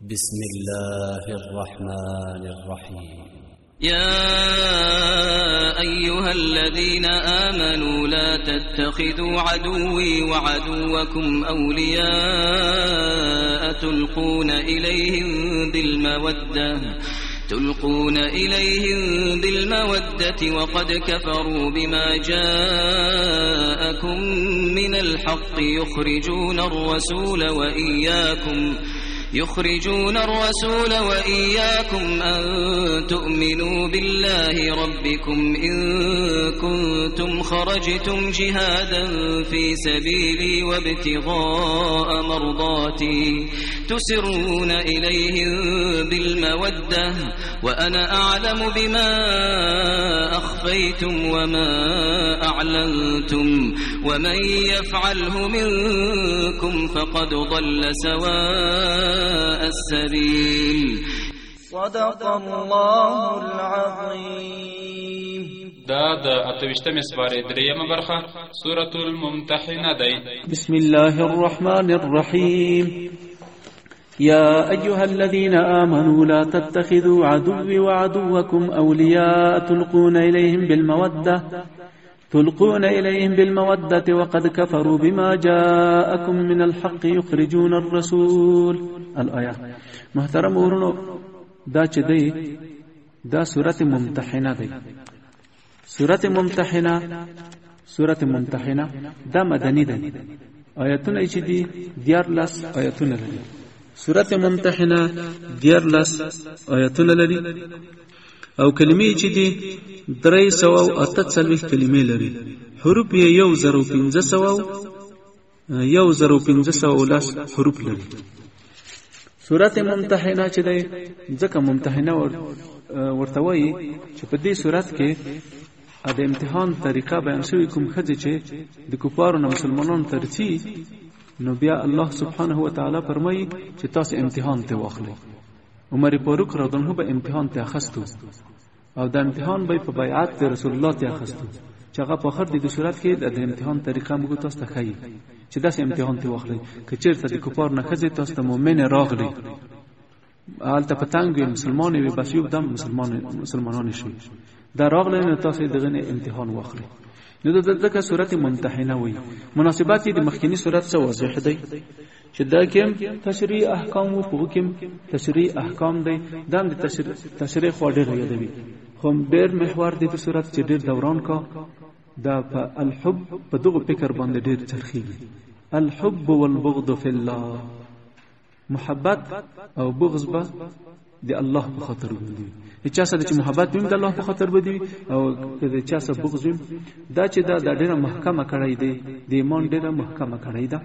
بسم الله الرحمن الرحيم يا أيها الذين آمنوا لا تتخذوا عدوي وعدوكم أولياء تلقون إليهم بالمودة وقد كفروا بما جاءكم من الحق يخرجون الرسول وإياكم أن تؤمنوا بالله ربكم إن كنتم خرجتم جهادا في سبيلي وابتغاء مرضاتي تسرون إليهم بالمودة وأنا أعلم بما أخفيتم وما أعلنتم ومن يفعله منكم فقد ضل سواء السبيل صدق الله العظيم. دا د اتوشتم سپاره دریم برخه سورة الممتحنه دی. بسم الله الرحمن الرحيم. يا أيها الذين آمنوا لا تتخذوا عدوي وعدوكم أولياء تلقون إليهم بالمودة وقد كفروا بما جاءكم من الحق يخرجون الرسول. الآية. محترم ورنو دا چه دی دا سورة ممتحنه دی. سورة ممتحنه دا مدنی دی. آیتون ایچی دی 14 آیتون لري. سورة ممتحنه 14 آیتون لري او کلمې چې دي 348 کلمې لري. حروف یې 1510 حروف لري. سورة ممتحنه چې دی ځکه ممتحنه ورته وایي چې په دې سورات کې د امتحان طریقه بیان شوی کوم خځه چې د کفارو نه مسلمانانو ترڅی نو بیا الله سبحانه و تعالی فرمایي چې تاسو امتحان ته واخلئ. عمر فاروق رضی الله عنه به امتحان ته اخستو او د امتحان به په بیعت رسول الله ته اخستو چې هغه په اخر د صورت کې د امتحان طریقه موږ تاسو ته ښیي چې داسې امتحان ته واخلئ. که چیرته د کفار نه خځه تاسو ته مؤمن راغلی هلته په تنګ وي مسلمان وي بس یو دم مسلمانان شي دا راغلی نو تاسو دغه امتحان واخلئ. نو دغه سورته ممتحنه وي. مناسبات د مخکینی سورته سره واضح دی چې دا کوم تشریع احکام او حکم تشریع احکام دی دا د تشریع خو ډېر یادوي خو ډېر محور دی د سورته چې ډېر دوران کا دا په الحب په دغه فکر باندې ډېر چرخیږي. الحب والبغض فی الله. محبت او بغض به د الله په خاطر دی. چا سره چې محبت ویم د الله په خاطر بدی او د چا سره بغض ویم دا چې دا ډېره محکمه کړی دی د ایمان ډېره محکمه کړی ده.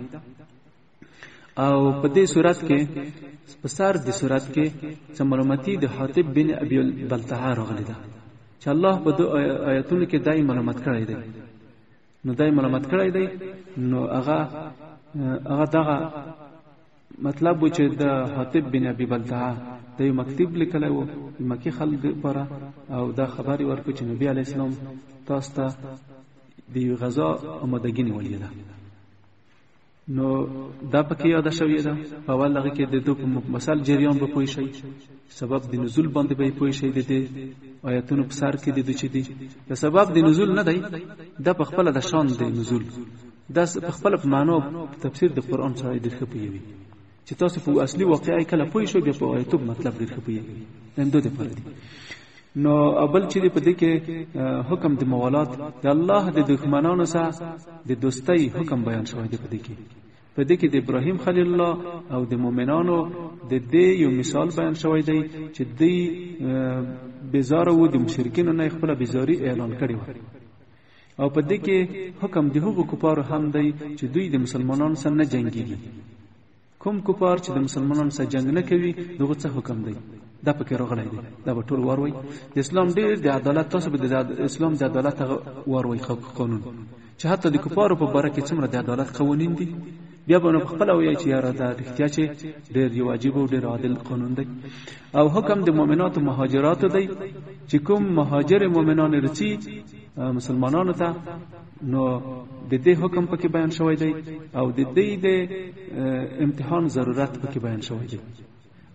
او په دې صورت کې په سر د صورت کې معلوماتي د حاتب بن ابي بلتعه راغلی ده چې الله په دې آیاتونو کې دای معلومات کړی دی. نو دای معلومات کړی دی نو هغه دغه مطلب و چې د حاتب بن ابي بلتعه د یو مکتوب لیکلی و مکی خلک لپاره او دا خبري ورکړه چې نبی علی السلام تاسو ته د غزا آمادګي نیولې ده. نو دا پکې یاد شوی ده په اول هغه کې د دوه مسل جریان به پوي شي سبب د نزول باندې به پوي شي د آیاتونو په سر کې د چي دي د سبب د نزول نه دی د په خپل د شان د نزول د په خپل په معنی تفسیر د قران سره د خپوي چې تاسو په اصلي واقعي کله پوي شو بیا په آیاتو مطلب د خپوي هم دوه پر دي. نو اول چې په دې کې حکم د موالات د الله د دښمنانو سره د دوستۍ حکم بیان شوی دی. په دې کې د ابراهیم خلیل الله او د مؤمنانو د دې یو مثال بیان شوی دی چې دوی بیزار وو د مشرکین نه خپل بیزاری اعلان کړی و. او په دې کې حکم د هغو کفارو هم دی چې دوی د مسلمانانو سره نه جنگيږي. کوم کفار چې د مسلمانانو سره جنگ نه کوي دغه څه حکم دی دا پکې راغلی دی. دا به ټول وروي د اسلام ډېر د عدالت تاسو به د اسلام د عدالت وروي قانون چې حتی د کفارو په باره کې څومره د عدالت قوانین دي بیا به خپل وایي چې یاره دا احتیاج ډېر واجب او ډېر عادل قانون دی. او حکم د مؤمنات او مهاجرات دی چې کوم مهاجر مؤمنان رچی مسلمانانو ته نو د دې حکم پکې بیان شوی دی او د دې د امتحان ضرورت پکې بیان شوی دی.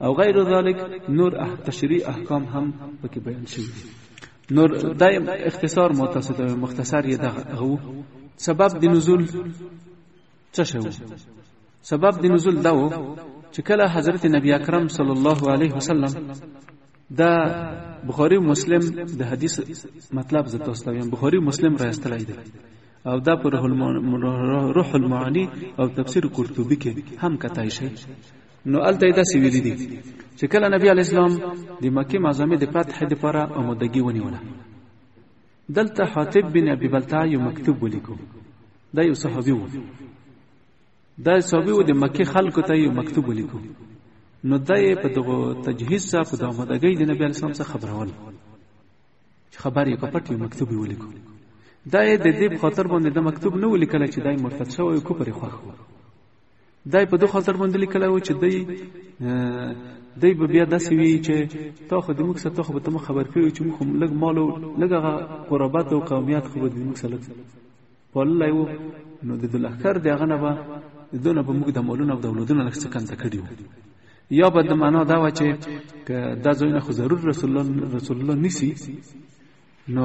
او غیر ذلك نور تشریع احکام هم پکې بیان شوی نور دایم اختصار مختصر یې دغه سبب د نزول څه شو سبب د نزول دا و چې کله حضرت نبی اکرم صلی الله علیه وسلم دا بخاری مسلم د حدیث مطلب ز تاسو ته بخاری مسلم راستلای دی او دا پر روح المعانی او تفسیر قرطبی کې هم کتای شي نو الته دا سی ویل دي چې کله نبی علی اسلام د مکه معظمه د فتح لپاره آمادګي ونیوله دلته حاتب بن ابي بلتع یو مکتوب ولیکو دا یو صحابي و دا صحابي و د مکه خلکو ته یو مکتوب ولیکو نو دای په دغه تجهیز سره په آمادګۍ د نبی اسلام څخه خبرول چې خبر یې په پټ یو مکتوب ولیکو دای د دې خاطر باندې د مکتوب نو لیکل چې دای مرتد شوی کو پرې خوښ دای په دوه خاطر باندې لیکل و چې دای به بیا داسې وی چې تا خو د موږ سره ته خو به ته خبر پیو چې موږ لږ مالو لږ قرابت او قومیت خو د موږ سره والله یو نو د لخر دغه نه به دونه به موږ د مالونو او دولتونو لږ څه کنده کړیو یا به د معنا دا و چې دا ځینې خو ضرور رسول الله نسی نو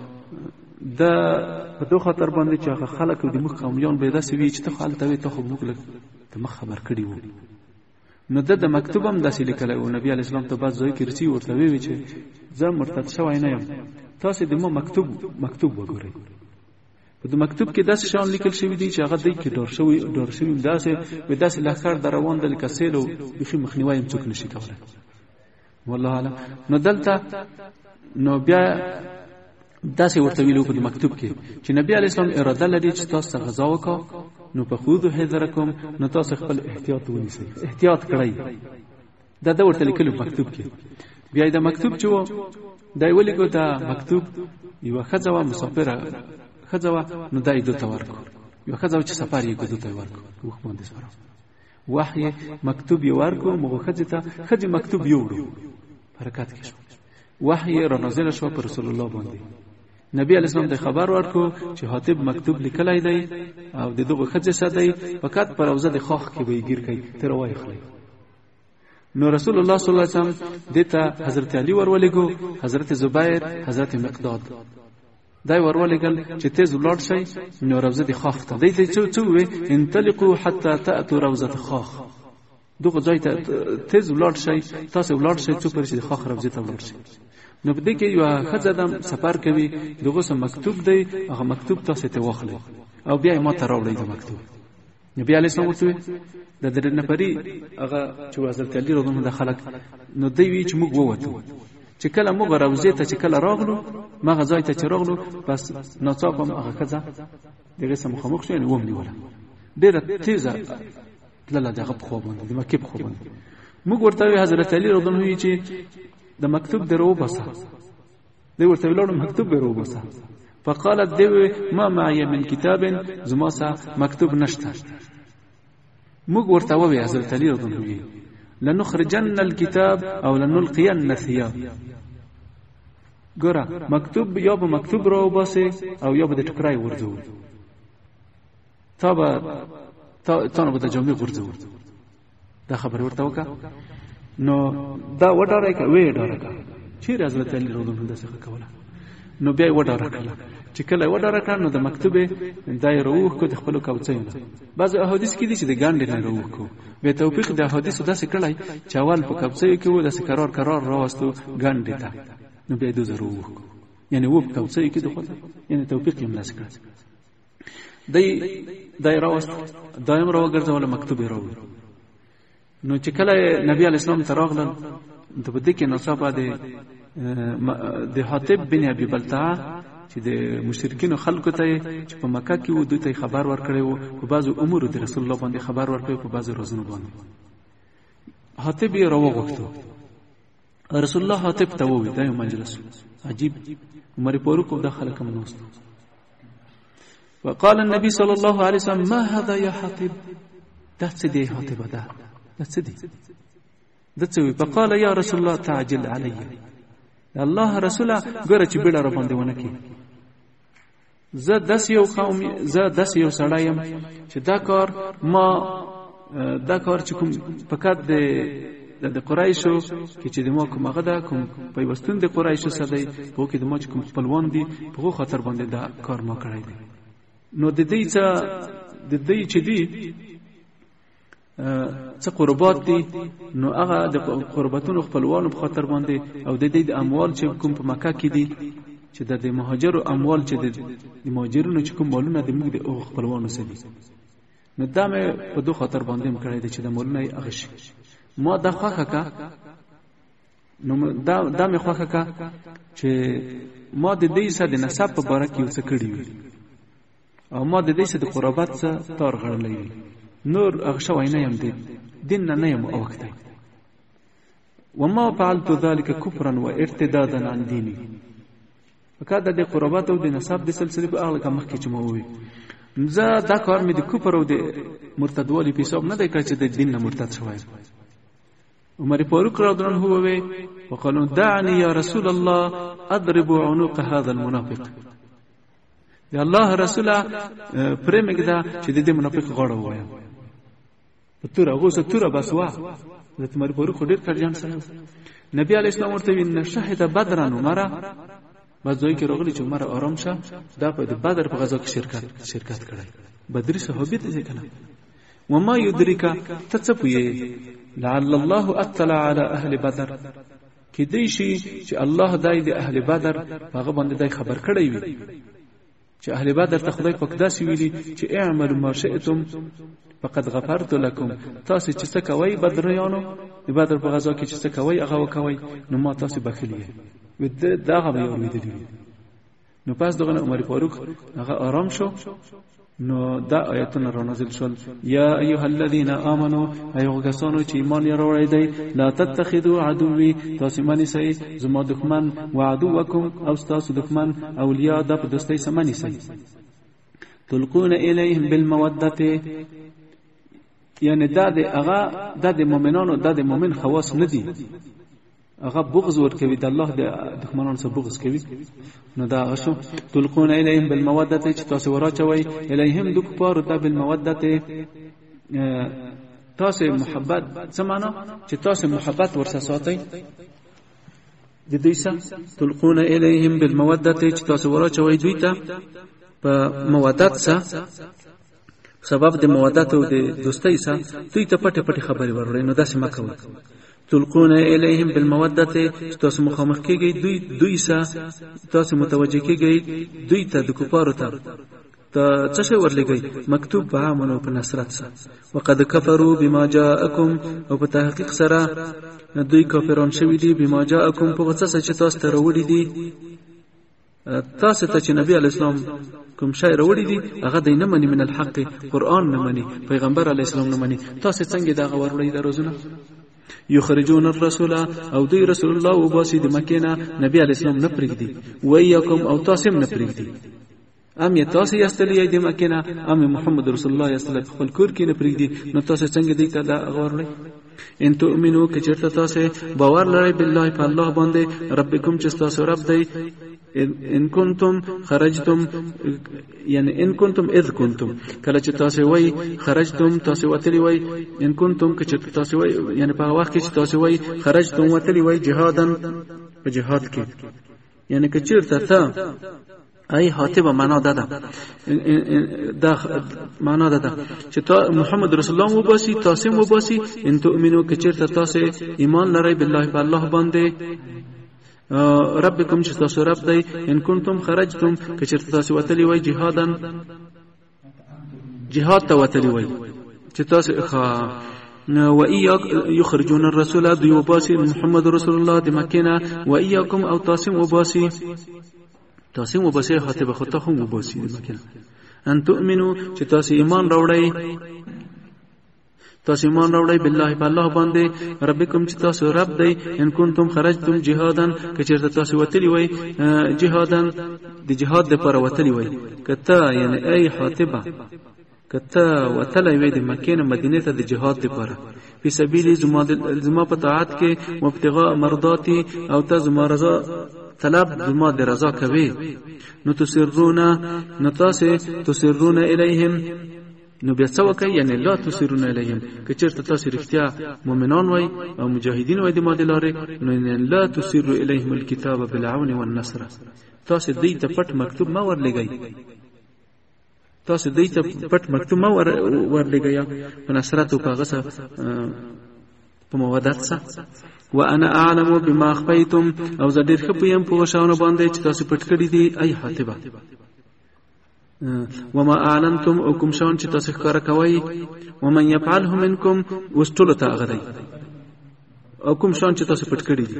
دا په دوه خاطر باندې چې خلک د مخ قومیان به داسې وی چې ته خالته وي ته خو موږ لږ ته خبر کړی وو نو د مکتوب هم داسې لیکلی و نبی علیه السلام ته بعض ځای کې رسي ورته وی چې زه مرتد شوی نه یم تاسو د ما مکتوب وګورئ په د مکتوب کې داسې شان لیکل شوی دی چې هغه دی کې ډور شوی داسې لښکر در روان د لکه سیل او بیخي مخنیوی هم څوک نشي کولی والله اعلم نو دلته نو بیا داسې ورته ویلو په مکتوب کې چې نبی علیه السلام اراده لري چې تاسو غزا وکړو نو په خودو حذرکم نو تاسو خپل احتیاط ونیسئ احتیاط کړئ دا ورته لیکلو په مکتوب کې بیا دا مکتوب چې و دا ولیکو دا مکتوب یو خځه مسافره خځه نو دای دوه ورکو یو خځه چې سفر یې کوي دوه ورکو وخت باندې سره وحی مکتوب یې ورکو مغه خځه ته خځه مکتوب یو ورو حرکت کې وحی را نازل شو پر رسول الله باندې نبی علیہ السلام ته خبر ورکو چې حاتب مکتوب لیکلای دی او د دغه خځه ساده فقط پر اوزه د خاخ کې ویګیر کوي تر وای خلی نو رسول الله صلی الله علیه وسلم دته حضرت علی ورولېګو حضرت زبیر حضرت مقداد دای ورولېګل چې تیز ولاړ شي نو روزه د خاخ ته دی څو وي انطلقوا حتى تاتوا روزه خاخ دغه ځای ته تیز ولاړ شي تاسو ولاړ شي څو پر چې خاخ روزه ته ولاړ شي نو په دې کې یو خځه د سفر کوي دغه سم مکتوب دی هغه مکتوب تاسو ته واخلئ او بیا ما ته راوړئ د مکتوب نبی علیه السلام ورته د درې نفرې هغه چې حضرت علی رضی الله عنه خلق نو دی وی چې موږ ووتو چې کله موږ راوځي ته چې کله راغلو ما غځای ته چې راغلو بس ناڅاپه هغه خځه دغه سم مخامخ شو نو ومنیوله ډیره تیزه لاله دغه په خو باندې د مکه په خو باندې موږ ورته حضرت علی رضی الله عنه چې د مکتوب درو بسا دی ورته ویلو مکتوب درو بسا فقالت دی ما معي من كتاب زماسا مکتوب نشته موږ ورته وی حضرت علی رضی الله عنه لنخرجن الكتاب او لنلقين الثياب ګوره مکتوب یا به مکتوب راو باسه او یا به د ټکرای ورځو تانو به د جمعې ورځو دا خبر ورته وکړه نو دا وډاره کوي ډاره چیرې حضرت علی رضی الله عنه څخه کوله نو بیا وډاره کړه چې کله وډاره کړه نو د مکتوبه دای روح کو د خپل کوڅې بعض احادیث کې دي چې د ګاندې نه روح کو به توفیق د احادیث داسې کړای چاوال په کوڅې کې و داسې قرار راوستو ګاندې ته نو بیا د روح کو یعنی و په کوڅې کې د خو یعنی توفیق یې ملاس کړ دای راوست دایم راوګرځول مکتوبه راوړ نو چې کله نبی علیہ السلام ته راغلل د بده کې نصابه د حاتب بن ابي بلتع چې د مشرکین خلکو ته چې په مکه کې و دوی ته خبر ورکړی و په بعضو امور د رسول الله باندې خبر ورکړی په بعضو روزونو باندې حاتب یې راوغوښتو رسول الله حاتب ته وویل دا یو مجلس عجیب عمر پورو کو داخله کوم نوست وقال النبي صلى الله عليه وسلم ما هذا يا حاتب تحسدي حاتب ده تحسدي دڅوي فقال يا رسول الله تعجل علي الله رسوله ګره چې بیړه را باندې ونه کی زه داس یو سړایم چې دا کار چې کوم فقط د د قریشو کې چې د ما کوم هغه د کوم پیوستون د قریشو سره دی په کې د ما کوم خپلوان دي په خاطر باندې دا کار ما کړی دی. نو د دې چې دی څه قربات دي، نو هغه د قرباتونو خپلوانو په خاطر باندې او د دې د اموال چې کوم په مکه کې دي چې د مهاجرو اموال چې د مهاجرونو چې کوم مالونه د موږ د خپلوانو سره دي، نو دا مې په دوه خاطر باندې مکړی دي چې د مالونه یې اغش ما دا خوخه کا، نو دا مې خوخه کا چې ما د دې سره د نسب په باره کې څه کړی وي او ما د دې سره د قربات سره تار غړلې وي، نور اغشا وینا یم دین نه یم اوخته. وما فعلت ذلك كفرا وارتدادا عن ديني. وکړه د قربات او د نسب د سلسله په اړه کوم کې چې مو وي زه دا کار مې د کفر او د مرتدوالي په حساب نه دی کړ چې د دین نه مرتد شوی. عمر فاروق رضی الله عنه وی وقالوا دعني يا رسول الله اضرب عنق هذا المنافق. یا الله رسوله پرېمګدا چې د دې منافق غاړه وایم په تور هغه څه تور بس وا د عمر فاروق ډېر کړجان سره نبی علی اسلام ورته وین شهید بدرن عمره بځوي کې راغلی چې عمر آرام شه دا په بدر په غزا کې شرکت کړی بدري صحابي ته کنه. وما يدرك تتصفي لعل الله اطلع على اهل بدر کې دې شي چې الله دای د اهل بدر هغه باندې دای خبر کړی وي چې اهل بدر ته خدای پاک داسې ویلي چې اعملوا ما شئتم فقد غفرت لكم، تاسو چې څه کوي بدریانو د بدر په غزا کې چې څه کوي هغه وکوي نو ما تاسو بخیلی ود دا هغه ویلي. نو پس دغه عمر فاروق هغه آرام شو. نو دا آیتونه را نازل شول یا ایها الذين امنوا ایها کسانو چې ایمان یې راوړی دی لا تتخذوا عدوي تاسو مانی سي زما دښمن و عدوکم او تاسو دښمن اولیاء د په دوستۍ سمانی سي تلقون الیهم بالموده، یعنی دا د مؤمنانو د مؤمن خواص نه دي، هغه بغض ور کوي د الله د دښمنانو سره بغض کوي. نو دا غشو تلقون الیهم بالموده چې تاسو وراچوي الیهم د کفارو ته بالموده تاسو محبت سمانه چې تاسو محبت ورسره ساتي د دې سره تلقون الیهم بالموده چې تاسو وراچوي دوی ته په مودت سره سبب د مودت او د دوستۍ سره دوی ته پټه پټه خبري ورولې. نو داسې مکوئ تلقون الیهم بالموده تاسو مخامخ کیږئ دوی سره تاسو متوجه کیږئ دوی ته د کفارو ته څه شی ورلګي مکتوب به امنو په نصرت سره وقد كفروا بما جاءكم او په تحقیق سره دوی کافرون شوی دي بما جاءكم په وڅ چې تاسو ته وروړي دي تاسو ته چې نبی علی السلام کوم شی وروړي دي هغه دینه منی من الحق قران نه منی پیغمبر علی السلام نه منی تاسو څنګه دا وروړي دروزونه یخرجون الرسول او دی رسول الله وباسي د مکینه نبی علی السلام نه پرېږدي وياکم او تاسو نه پرېږدي ام تاسو یستلی د مکینه ام محمد رسول الله یستلی خپل کور کې نه پرېږدي نو تاسو څنګه دی ته دا غوړلې ان تؤمنو که چرته تاسو باور لرئ بالله په الله باندې ربکم چې تاسو رب دی ان کنتم خرجتم یعنی ان کنتم اذ کنتم کله چې تاسو وای خرجتم تاسو وتلی وای ان کنتم که چې تاسو وای یعنی په وخت کې چې تاسو وای خرجتم وتلی وای جهادن په جهاد کې یعنی که چیرته ته ای حاتبه معنا ده دا معنا ده چې محمد رسول الله وباسي تاسو وباسي ان تؤمنو که چیرته تاسو ایمان لرئ بالله په الله باندې ربکم چې تاسو رب دی ان کنتم خرجتم که چیرته تاسو وتلی وای جهادن جهاد ته وتلی وای چې تاسو و اياك يخرجون الرسول دوی وباسي محمد رسول الله د مکینه و اياكم او تاسو وباسي خاطب خطه هم وباسي د مکینه ان تؤمنو چې تاسو ایمان راوړی بالله په الله باندې ربکم چې تاسو رب دی ان کنتم خرجتم جهادن که چیرته تاسو وتلی وای جهادن د جهاد لپاره وتلی وای کته یعنی ای حاتبه کته وتلی وای د مکه نه مدینه ته د جهاد لپاره په سبیل زما په طاعت کې مبتغاء مرضاتی او ته زما رضا طلب زما د رضا کوي نو تسرون الیهم نو بیا څه وکړئ؟ یعنی لا تسرون الیهم، که چېرته تاسو رښتیا مؤمنان وای او مجاهدین وای د ما د لارې، نو لا تسروا الیهم الکتاب بالعون والنصر، تاسو دوی ته پټ مکتوب ما ورلګئ، تاسو دوی ته پټ مکتوب ما ورلګئ په نصرت او په هغه په مودت سره. وانا اعلم بما اخفيتم، او زه ډېر ښه پوهیم په شاونه باندې چې تاسو پټ کړي دي ای حاتبه. وما اعلنتم، او کوم شاون چې تاسو ښکاره کوئ. ومن يفعله منكم، اوس ټولو ته هغه دی، او کوم شاون چې تاسو پټ کړي دي.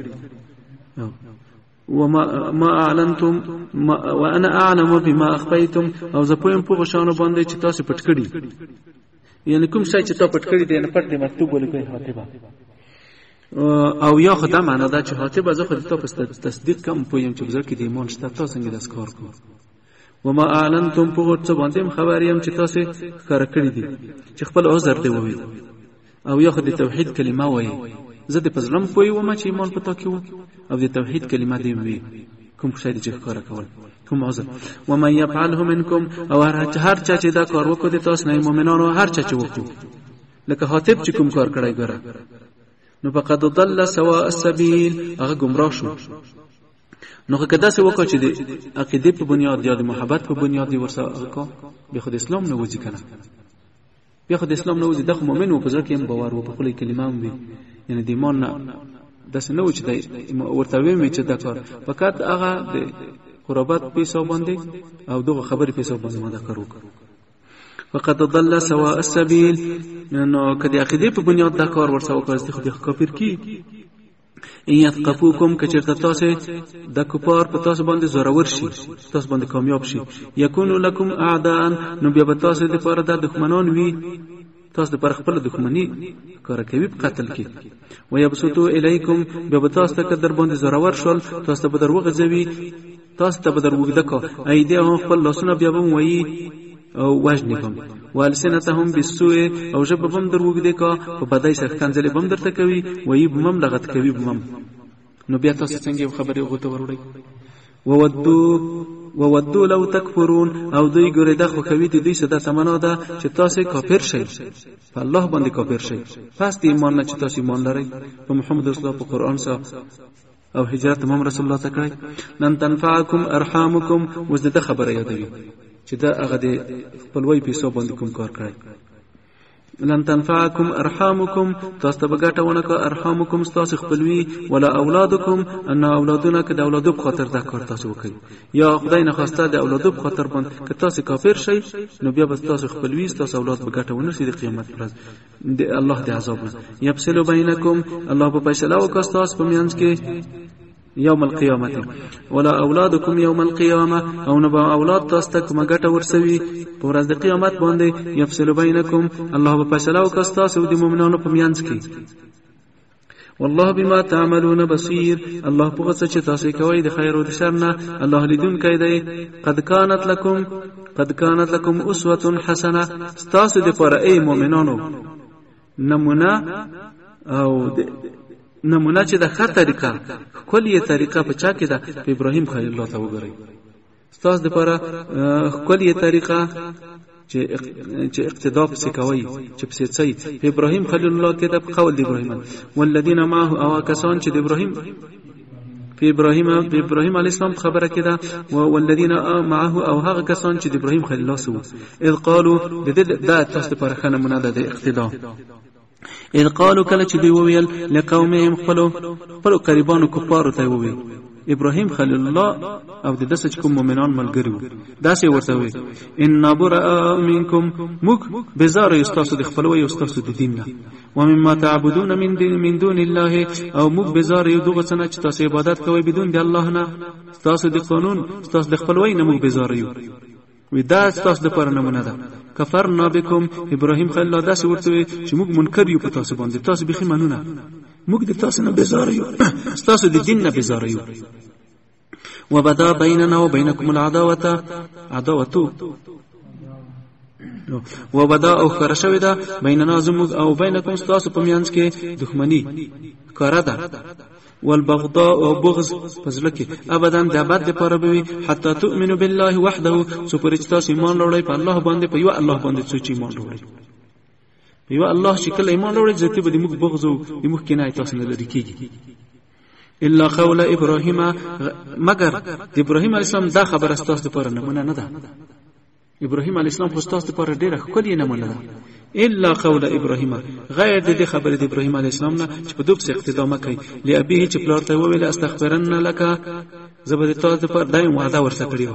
وما اعلنتم وانا اعلم بما اخفيتم، او زه پوهیم په شاونه باندې چې تاسو پټ کړي، یعنی کوم شی چې تاسو پټ کړي دي نه پټ دی مکتوب ولیکئ حاتبه. او یا خدای معنا دا چې حاتبه زه خو تاسو تصدیق کوم پوهیم چې بزر کې د ایمان شته، تاسو څنګه داس کار کوئ. وما اعلنتم په څه باندې خبر یم چې تاسو ښکار کړی دي چې خپل عذر دی ووي، او یا خو د توحید کلمه وایي، زه د پزلم پوي وم چې ایمان پتا کیو، او د توحید کلمه دی وی کوم شی چې ښکار کول کوم عذر. ومن يفعله منكم، او هر چا چې دا کار وکړي د تاسو نه مؤمنانو، هر چا چې وکړي لکه حاتب چې کوم کار کړی ګره، نو فقد ضل سواء السبيل، هغه گمراه شو. نو که داسې وکړو چې د عقیدې په بنیاد یا د محبت په بنیاد ورسره وکړو، بیا خو د اسلام نه وځي کنه، بیا خو د اسلام نه وځي. دغه مؤمن و په ځکه هم باور و په خپل کلمه هم وي، یعنی د ایمان نه داسې نه و چې ورته ویمې چې دا کار فقط هغه د قربات پیسو باندې او دغه خبرې پیسو باندې ما دا کار وکړو. فقد ضل سواء السبيل، نو کدی عقیدې په بنیاد دا کار ورسره وکړي خو د کافر کی. ان يثقفوكم، کچرته تاسو د کفار په تاسو باندې زورور شي، تاسو باندې کامیاب شي. یکونو لکم اعداء، نو بیا به تاسو د لپاره د دښمنان وي، تاسو د پر خپل دښمنی کار کوي په قتل کې. ويبسطوا الیکم، بیا به تاسو ته در باندې زورور شول، تاسو ته به دروغځوي، تاسو ته به دروغدکو ایدیهم، خپل لاسونه بیا به وایي او وجنکم. والسنتهم بالسوء، او جبهم دروغدې کا په بدای سره کنځلې بم درته کوي، وایي بم لغت کوي بم. نو بیا تاسو څنګه خبرې غوته وروړي. وودو لو تکفرون، او دوی ګورې د خو کوي د دوی صدا تمنا ده چې تاسو کافر شئ، په الله باندې کافر شئ، پس د ایمان نه چې تاسو ایمان لرئ په محمد رسول الله په قران سره او هجرت محمد رسول الله ته کړئ. لن تنفعکم ارحامکم، وزده خبره یادوي چې دا هغه د خپلوي پیسو باندې کوم کار کوي. لن تنفعکم ارحامکم، تاسو ته بغټونه کا ارحامکم تاسو خپلوي، ولا اولادکم، ان اولادونه که د اولادو په خاطر دا کار تاسو وکړي، یا خدای نه خواسته د اولادو په خاطر باندې که تاسو کافر شئ، نو بیا به تاسو خپلوي تاسو اولاد بغټونه سي د قیامت ورځ د الله د عذاب نه. یفصل بینکم، الله په فیصله وکړي تاسو په میانځ کې یوم القیامت. ولا اولادکم یوم القیامه، او نه به اولاد تاسو ته کومه ګټه ورسوي په ورځ د قیامت باندې. یفصل بینکم، الله به فیصله وکړي تاسو د مؤمنانو په میانځ کې. والله بما تعملون بصير، الله په څه چې تاسو کوي د خیر او د شر نه الله لیدونکی دی. قد كانت لكم اسوه حسنه، تاسو د پر ای مؤمنانو نمونه او نمونه چې د ښه طریقه کلیه طریقه په چا کې ده په ابراهیم خلیل الله ته وګورئ. تاسو د لپاره کلیه طریقه چې اقتدا په کوي چې په سي په ابراهیم خلیل الله کې د قول د ابراهیم والذین معه، او کسان چې د ابراهیم په ابراهیم علی السلام خبره کې ده والذین معه، او هغه کسان چې د ابراهیم خلیل الله سو اذ قالوا د تاسو لپاره ښه نمونه ده د اقتدا. اذ قالوا، کله چې دی وویل لقومهم، خپل قریبانو کفارو ته وویل ابراهیم خلیل الله او د دسه کوم مؤمنان ملګری وو، داسې ورته وی ان براء منکم، موږ بیزار یستاسو د خپلوي یستاسو د دین نه، ومما تعبدون من دون الله، او موږ بیزار یو دغه څنګه چې تاسو عبادت کوئ بدون د الله نه، تاسو د قانون تاسو د خپلوي نه موږ بیزار یو. ودا تاسو د پر نمونه ده. کفرنا بكم، ابراهیم خلیل الله داسې ورته وی چې موږ منکر یو په تاسو باندې، تاسو بخي منونه، موږ د تاسو نه بیزار یو، تاسو د دین نه بیزار یو. وبدا بيننا وبينكم العداوه، وبدا او خرشوي ده بيننا زموږ او بينكم تاسو په میانځ کې دښمنی کار ده. والبغضاء او بغض پزړه کې ابدا د ابد لپاره به حتی تؤمنو بالله وحده سو پرچتا ایمان لري په الله باندې په یو الله باندې سوچ ایمان لري په یو الله شکل ایمان لري ځکه به موږ بغض او موږ کې نه تاسو نه لري کیږي الا قول ابراهيم مگر د ابراهيم عليه السلام دا خبر استاس لپاره نمونه نه ده ابراهيم عليه السلام خو استاس لپاره ډیره خولي نمونه ده الا قول ابراهيم غیر د خبر د ابراهيم عليه السلام نه چې په دوب څخه اقتدا مکه لابيه چې پلار ته ویل استغفرن لك زبر ته پر دایم وعده ورته کړیو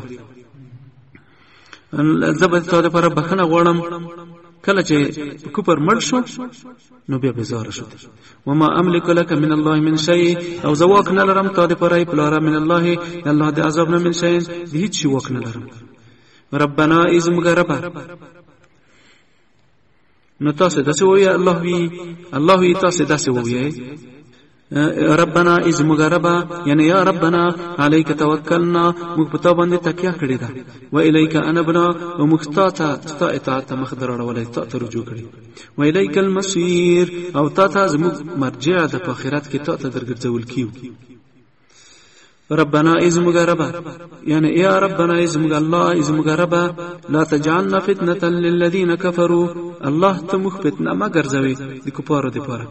زبر ته پر بخنه غوړم کله چې کوپر مړ شو نو بیا بزار شو وما املك لك من الله من شيء او زواک نه لرم ته پر ای پلار من الله الله د عذاب نه من شيء هیڅ وک نه لرم ربنا اذ مغربا نو تاسو داسې وایي الله وی تاسو داسې وایي ربنا اذ مغربا یعنی یا ربنا عليك توکلنا موږ په تا باندې تکیه کړی دا و الیک انبنا و مختاتا اطاعت مخدر ولای ته رجوع کړی و الیک المصير او تا ته زموږ مرجع د آخرت کې ته درګرځول کیو ربنا اذ مغربا یعنی یا ربنا اذ مغربا لا تجعلنا فتنه للذين كفروا الله ته مخ فتنه ما ګرځوي د کفارو د پاره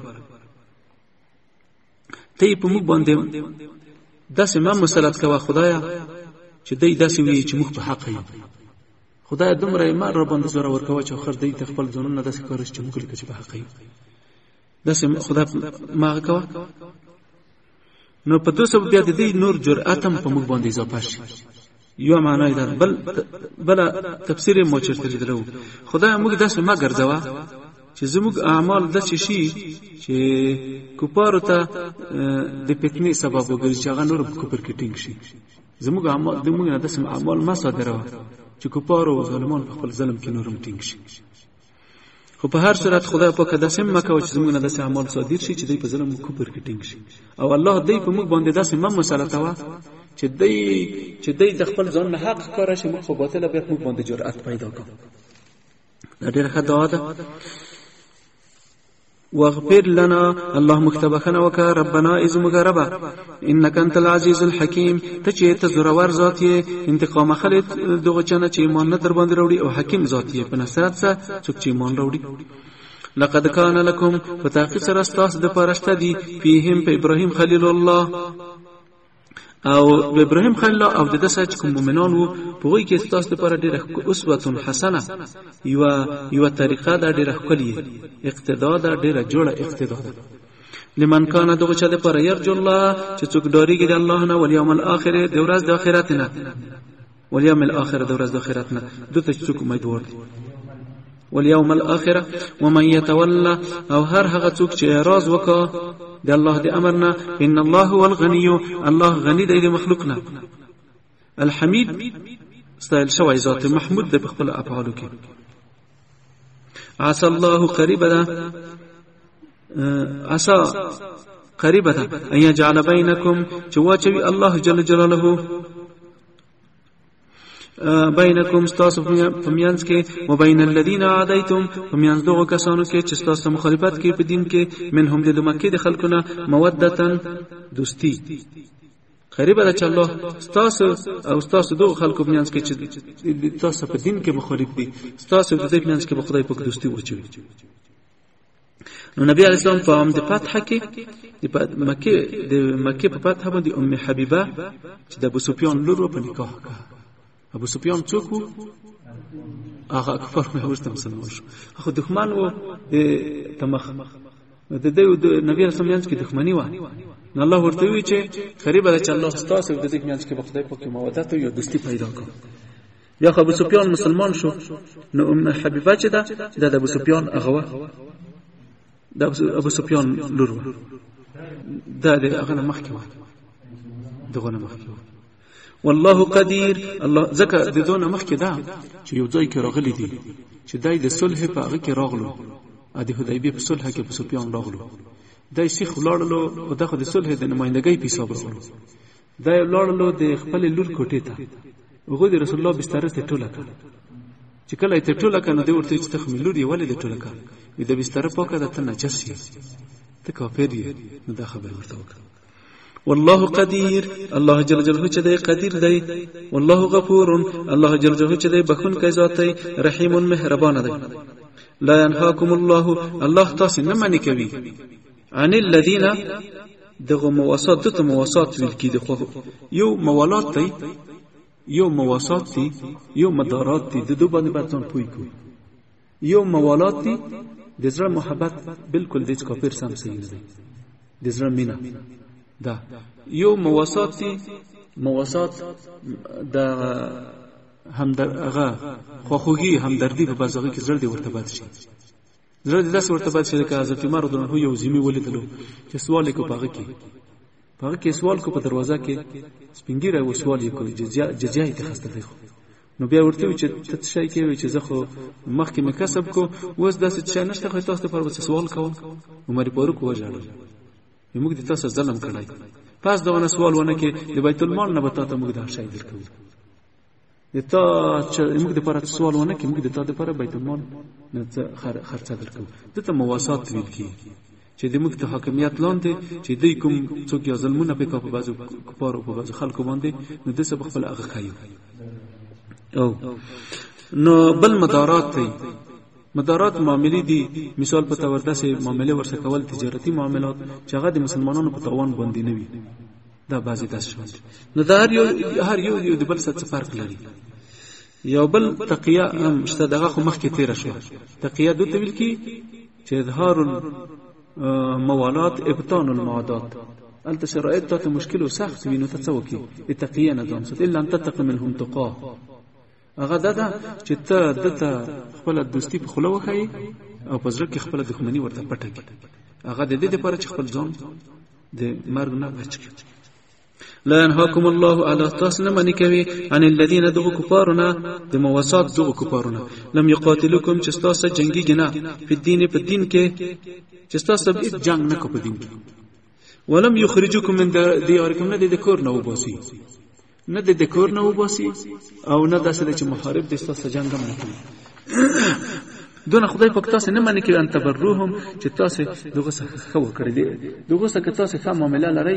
ته په موږ باندې داسې ما مسلط کوا خدایا چې دای داسې وی چې موږ په حق یو خدای دومره ما رب باندې زړه ورکوي چې خر دای ته خپل ځانونه داسې کارش چې موږ لکه چې په حق یو داسې خدای ما کوا نو په دوسه بیا د دې نور جرأتم په موږ باندې اضافه شي یو معنی ده بل تفسیر مو چرته درو خدای موږ داسې ما ګرځوا چې زموږ اعمال د شي چې کوپارو ته د فتنې سبب وګرځي چې هغه نور په کوپر کې ټینګ شي زموږ اعمال د موږ نه د سم اعمال ما صادره چې کوپارو او ظالمان په خپل ظلم کې نورم ټینګ شي خو په هر صورت خدای په قدم سم مکه چې زموږ نه د اعمال صادر شي چې د په ظلم کوپر کې ټینګ شي او الله دې په موږ باندې داسې مم مسلطه وا چې دې د خپل ځان نه حق کار شي موږ په باطل به موږ باندې جرأت پیدا کړو دا ډیره ښه دعا ده واغفر لنا الله مكتبخنا وك ربنا اذ مغربا انك انت العزيز الحكيم تچې ته زورور ذات یې انتقام خلت دغه چنه چې ایمان نه در باندې وروړي او حکیم ذات یې په نصرت سره څوک چې ایمان وروړي لقد كان لكم فتاقي سره استاس د پرشته دي فيهم په ابراهيم خليل الله او ابراهيم خليل الله او د سچ کوم مؤمنان وو په وای کې استاس لپاره ډیره اسوه حسنه یو طریقه دا ډیره کلی اقتدا دا ډیره جوړه اقتدا ده لمن کان دغه چا لپاره يرجو الله چې څوک ډاریږي د الله نه او یوم الاخره د ورځ د آخرت نه واليوم الاخره د ورځ د آخرت نه دته څوک امیدوار دي واليوم الاخره ومن يتولى او هر هغه څوک چې اعتراض وکړي د الله د امرنا ان الله هو الغني الله غني دی د مخلوقنا الحمید استایل شوی ذات محمود د خپل افعالو کې عسى الله قريبا عسى قريبا ان يجعل بينكم چواچوي الله جل جلاله بینکم استاسو فمیانس کې وبین الذين عادیتم فمیانس دغه کسانو کې چې استاسو مخالفت کې په دین کې منهم د مکه د خلکونه مودتن دوستی قریب ده چې الله استاسو دغه خلکو میانس کې چې تاسو په دین کې مخالف دي استاسو د دې میانس کې په خدای په دوستی ورچوي نو نبی علیہ السلام په عام د فتح کې د مکه په فتح باندې ام حبیبه چې د ابو سفیان لور په نکاح ابو سفیان څوک و هغه کفر مې ورته مسلمان شو خو دښمن و تمخ د دې نبی رسول الله کې دښمنی و نو الله ورته وی چې قریب ده چې الله ستاسو د دې میانس کې بخدای په مودت او دوستی پیدا کړ یا ابو سفیان مسلمان شو نو ام حبیبه چې ده د ابو سفیان هغه د ابو سفیان لور ده هغه مخکې و دغه مخکې والله قدیر الله زکه د دونه مخکې ده چې یو ځای کې راغلي دي چې دای د صلح په هغه کې راغلو ا د حدیبیه په صلح کې ابو سفیان راغلو دای شیخ لاړلو او دغه د صلح د نمائندګۍ په حساب راغلو دای لاړلو د خپل لور کوټې ته وګورئ د رسول الله بستر ته ټوله کړ چې کله ته ټوله کنه د ورته چې تخمل لور یې ولې د ټوله کړ د بستر پاکه ده ته نجس ته کافر یې نو دا خبر ورته وکړه والله قدیر الله جل جلاله چې دی قدیر دی والله غفور الله جل جلاله چې دی بخون کوي ذات دی رحیم مهربان دی لا ينهاكم الله تاسو نه منی کوي عن الذين دغه مواسات د مواسات ویل کی دغه یو موالات دی یو مواسات دی یو مدارات دی د دوه باندې باتون پوي کو یو موالات دی د زړه محبت بالکل د کافر سم صحیح دی د زړه مینا دا یو مواسات دی مواسات د همدغه خوخوږي همدردی په بازار کې زړه دی ورته باد شي زړه د داس ورته باد شي که حضرت عمر رضی الله عنه یو زمي ولیدلو چې سوال کو پاغه کې سوال کو په دروازه کې سپینګیره و سوال یې کو جزای ته خسته دی نو بیا ورته چې تشای کې چې زه خو مخکې مې کسب کو وس داسې چې نشته خو تاسو ته پر سوال کوم عمر فاروق وژړل موږ د تاسو ظلم کړای پس دا سوال ونه کې د بیت المال نه بتا ته موږ دا شای درکو دته چې موږ د پر سوال ونه کې موږ د تاسو پر بیت المال نه خرڅه درکو دته مواسات ویل کی چې د موږ ته حاکمیت لاندې چې دوی کوم څوک یا ظلمونه په کوو بازو کفار او په بازو خلکو باندې نو د سبق خپل هغه خایو او نو بل مدارات دی مدارات معاملې دي مثال په تور داسې معاملې ورسره کول تجارتي معاملات چې هغه د مسلمانانو په توان باندې نه وي دا بعضی داسې شول نو دا هر یو د بل څه فرق لري یو بل تقیه هم شته دغه خو مخکې تیر شو تقیه دوی ته ویل کی چې اظهار الموالات ابطان المعادات انت شرایط ته مشکل او سخت وینو ته څوکي تقیه نه ځم ست الا ان تتق منهم تقاه هغه دا چې ته دته خپل دوستی په خلوه خای او په ځکه خپل دښمنی ورته پټه کی هغه د دې لپاره چې خپل ځان د مرګ نه بچي لا ينهاكم الله على تاسن من کوي عن الذين دغوا كفارنا د مواسات دغوا كفارنا لم يقاتلوكم چې تاسو جنگي جنا په دین کې چې تاسو به جنگ نه کو په دین کې ولم يخرجوكم من دياركم نه د کور نه وباسي نه د کور نه وباسي او نه داسې چې محارب د تاسو جنگ هم نه کوي دونه خدای پاک تاسو نه مانی کوي ان تبروهم چې تاسو دغه څه خو کړی دي دغه څه تاسو ښه معاملې لري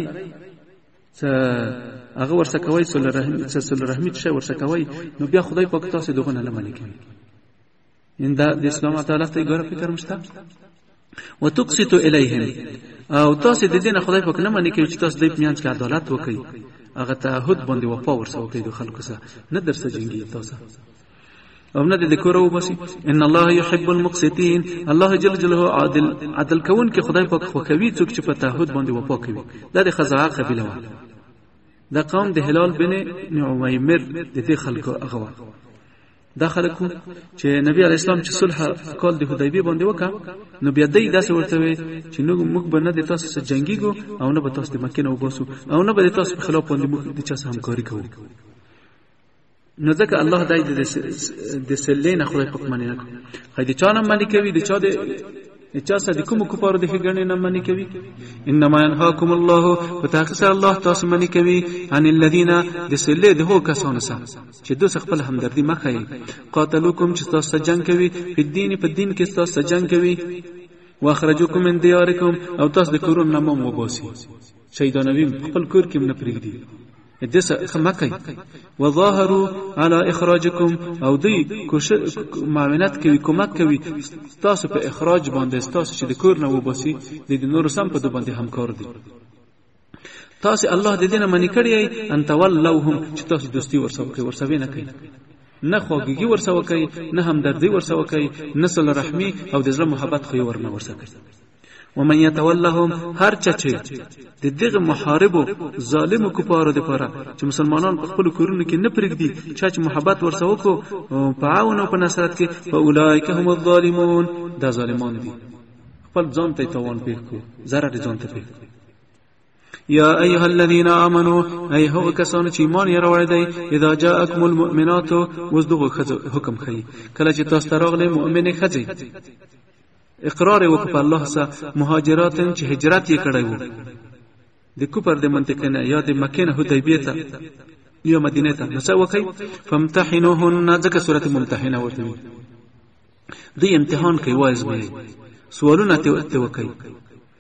هغه ورسره کوي صلی رحمت شي ورسره کوي نو بیا خدای پاک تاسو دغه نه مانی کوي انده د اسلام تعالی ته ګور فکر مشته وتقسط الیهم او تاسو د دې نه خدای پاک نه مانی کوي چې تاسو د میانځ کې عدالت وکړي هغه تعهد باندې وفا ورسره وکړي د خلکو سره نه درسه جنگي تاسو او نه د کورو بس ان الله يحب المقسطين الله جل جلاله عادل کون کې خدای پاک خو کوي څوک چې په تعهد باندې وفا کوي دا د خزاعه قبيله و دا قوم د هلال بن نعیمر د دې خلکو هغه دا خلکو چې نبی علی اسلام چې صلح کول د حدیبیه باندې وکړ نو بیا دای داسې ورته وي چې نو موږ به نه د تاسو سره جنگیږو او نه به تاسو د مکه نه وباسو او نه به تاسو په خلاف باندې موږ د چا سره همکاري کوو نو ځکه الله دای د سلین خدای پاک معنی نه کوي خدای چا نه معنی کوي د چا د چا سره کوم کفارو د هغه نه معنی کوي انما ينهاكم الله فتاخس الله تاسو معنی کوي ان الذين د سلې د هو کسانو سره چې دوی خپل همدردی مخه قاتلوکم چې تاسو جنگ کوي په دین کې تاسو جنگ کوي واخرجوکم من دیارکم او تاسو د کورونو نه مو وباسي شهیدانوي خپل کور کې نه پرېږدي دسه خمکای وظاهروا على اخراجكم او دی معاونت کوي کومک کوي تاسو په اخراج باندې تاسو چې د کور نه وباسي د نور سم په باندې همکار دي تاسو الله د دینه منی کړی ان تولوهم چې تاسو دوستی ورسوي نه کوي نه خوږی ورسوي کوي نه همدردی ورسوي کوي نه صله رحمی او د زړه محبت خو ورنه ورسوي ومن يتولهم هر چچې د دغه محاربو ظالمو کفارو د پاره چې مسلمانان په خپل کورونو کې نه پرېږدي چې محبت ورسوي کو په عون او په نصرت کې فاولائک هم الظالمون دا ظالمان دي خپل ځان ته توان پېښ کو zarar ځان ته پېښ یا ایها الذين امنوا ایها کسان چې ایمان یې راوړی دی اذا جاءکم المؤمنات وذو حکم خی کله چې تاسو راغله مؤمنه خځه اقرار وکړ په الله سره مهاجراتن چې هجرت یې کړی وو د کوپر د منطقه نه یا د مکه نه حدیبیه ته یا مدینه ته نو څه وکړي فامتحنوهن ځکه سورته ممتحنه ورته دی امتحان کوي وایز وایي سوالونه ته وکړي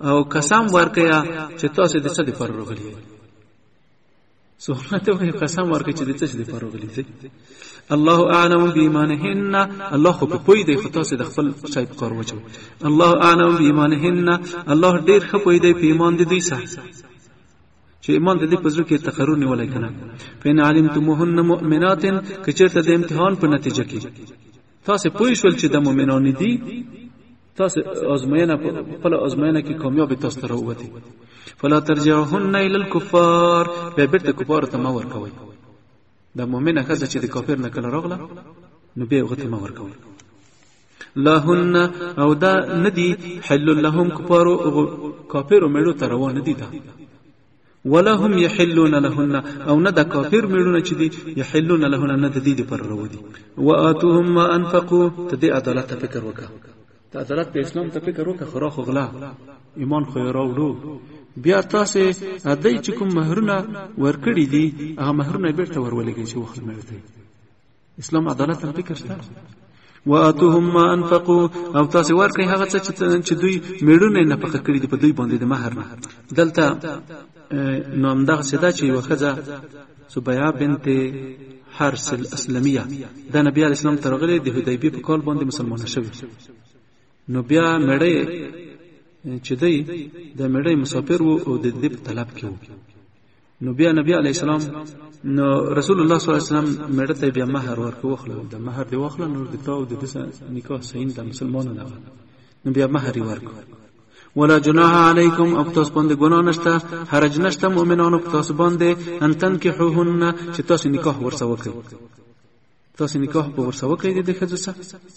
او قسم ورکیا چې تاسو د څه لپاره راغلي سوالته وایي قسم ورکړي چې د څه لپاره راغلي الله اعلم بإيمانهن الله خو په پوي دی خطا سي د خپل شای په کار وچو الله اعلم بإيمانهن الله ډیر خو پوي دی په ایمان دي سه چې ایمان د دې په ځکه تقرر نیولای کنه فین علمتموهن مؤمنات کچرته د امتحان په نتیجه کې تاسو پوي شول چې د مؤمنان دي تاسو ازماینه په ازماینه کې کامیاب تاسو ته وروته فلا ترجعوهن الى الكفار به بیرته کفار ته ما ورکوي د مؤمنه خزه چې د کافر نه کله راغله نو به غته ما ورکوي لهن او دا ندی حل لهم کفارو کافر مړو ته روان دي دا ولهم يحلون لهن او نه د کافر مړونه چې دي يحلون لهن نه د دې پر ورو دي واتوهم ما انفقوا تدي عدالت فکر وکړه ته عدالت په اسلام ته فکر وکړه خراخ غلا ایمان خو راوړو بیا تاسو ادای چې کوم مہرونه ورکړي دي هغه مہرونه بیرته ورولېږي چې وخت مرته اسلام عدالت ته فکر شته واتوهم ما انفقوا او تاسو ورکړي هغه څه چې دوی مړونه نه پخ کړی دي په دوی باندې د مہر نه دلته نو همدغه صدا چې وخزه سبیا بنت حرس الاسلاميه د نبی اسلام ترغلي د حدیبیه په کال باندې مسلمانه شوی نو بیا مړې چې دی د مړې مسافر وو او د دې په طلب کې وو نو بیا نبی علی السلام نو رسول الله صلی الله علیه وسلم مړې ته بیا مہر ورکوخلو د مہر دی واخله نو د تاو د نکاح صحیح د مسلمانانو نه نو بیا مہر ورکو ولا جناح علیکم او تاسو باندې ګناه نشته حرج نشته مؤمنانو تاسو باندې ان تنکحوهن چې تاسو نکاح ورسوه کوي تاسو نکاح په ورسوه کوي د خځه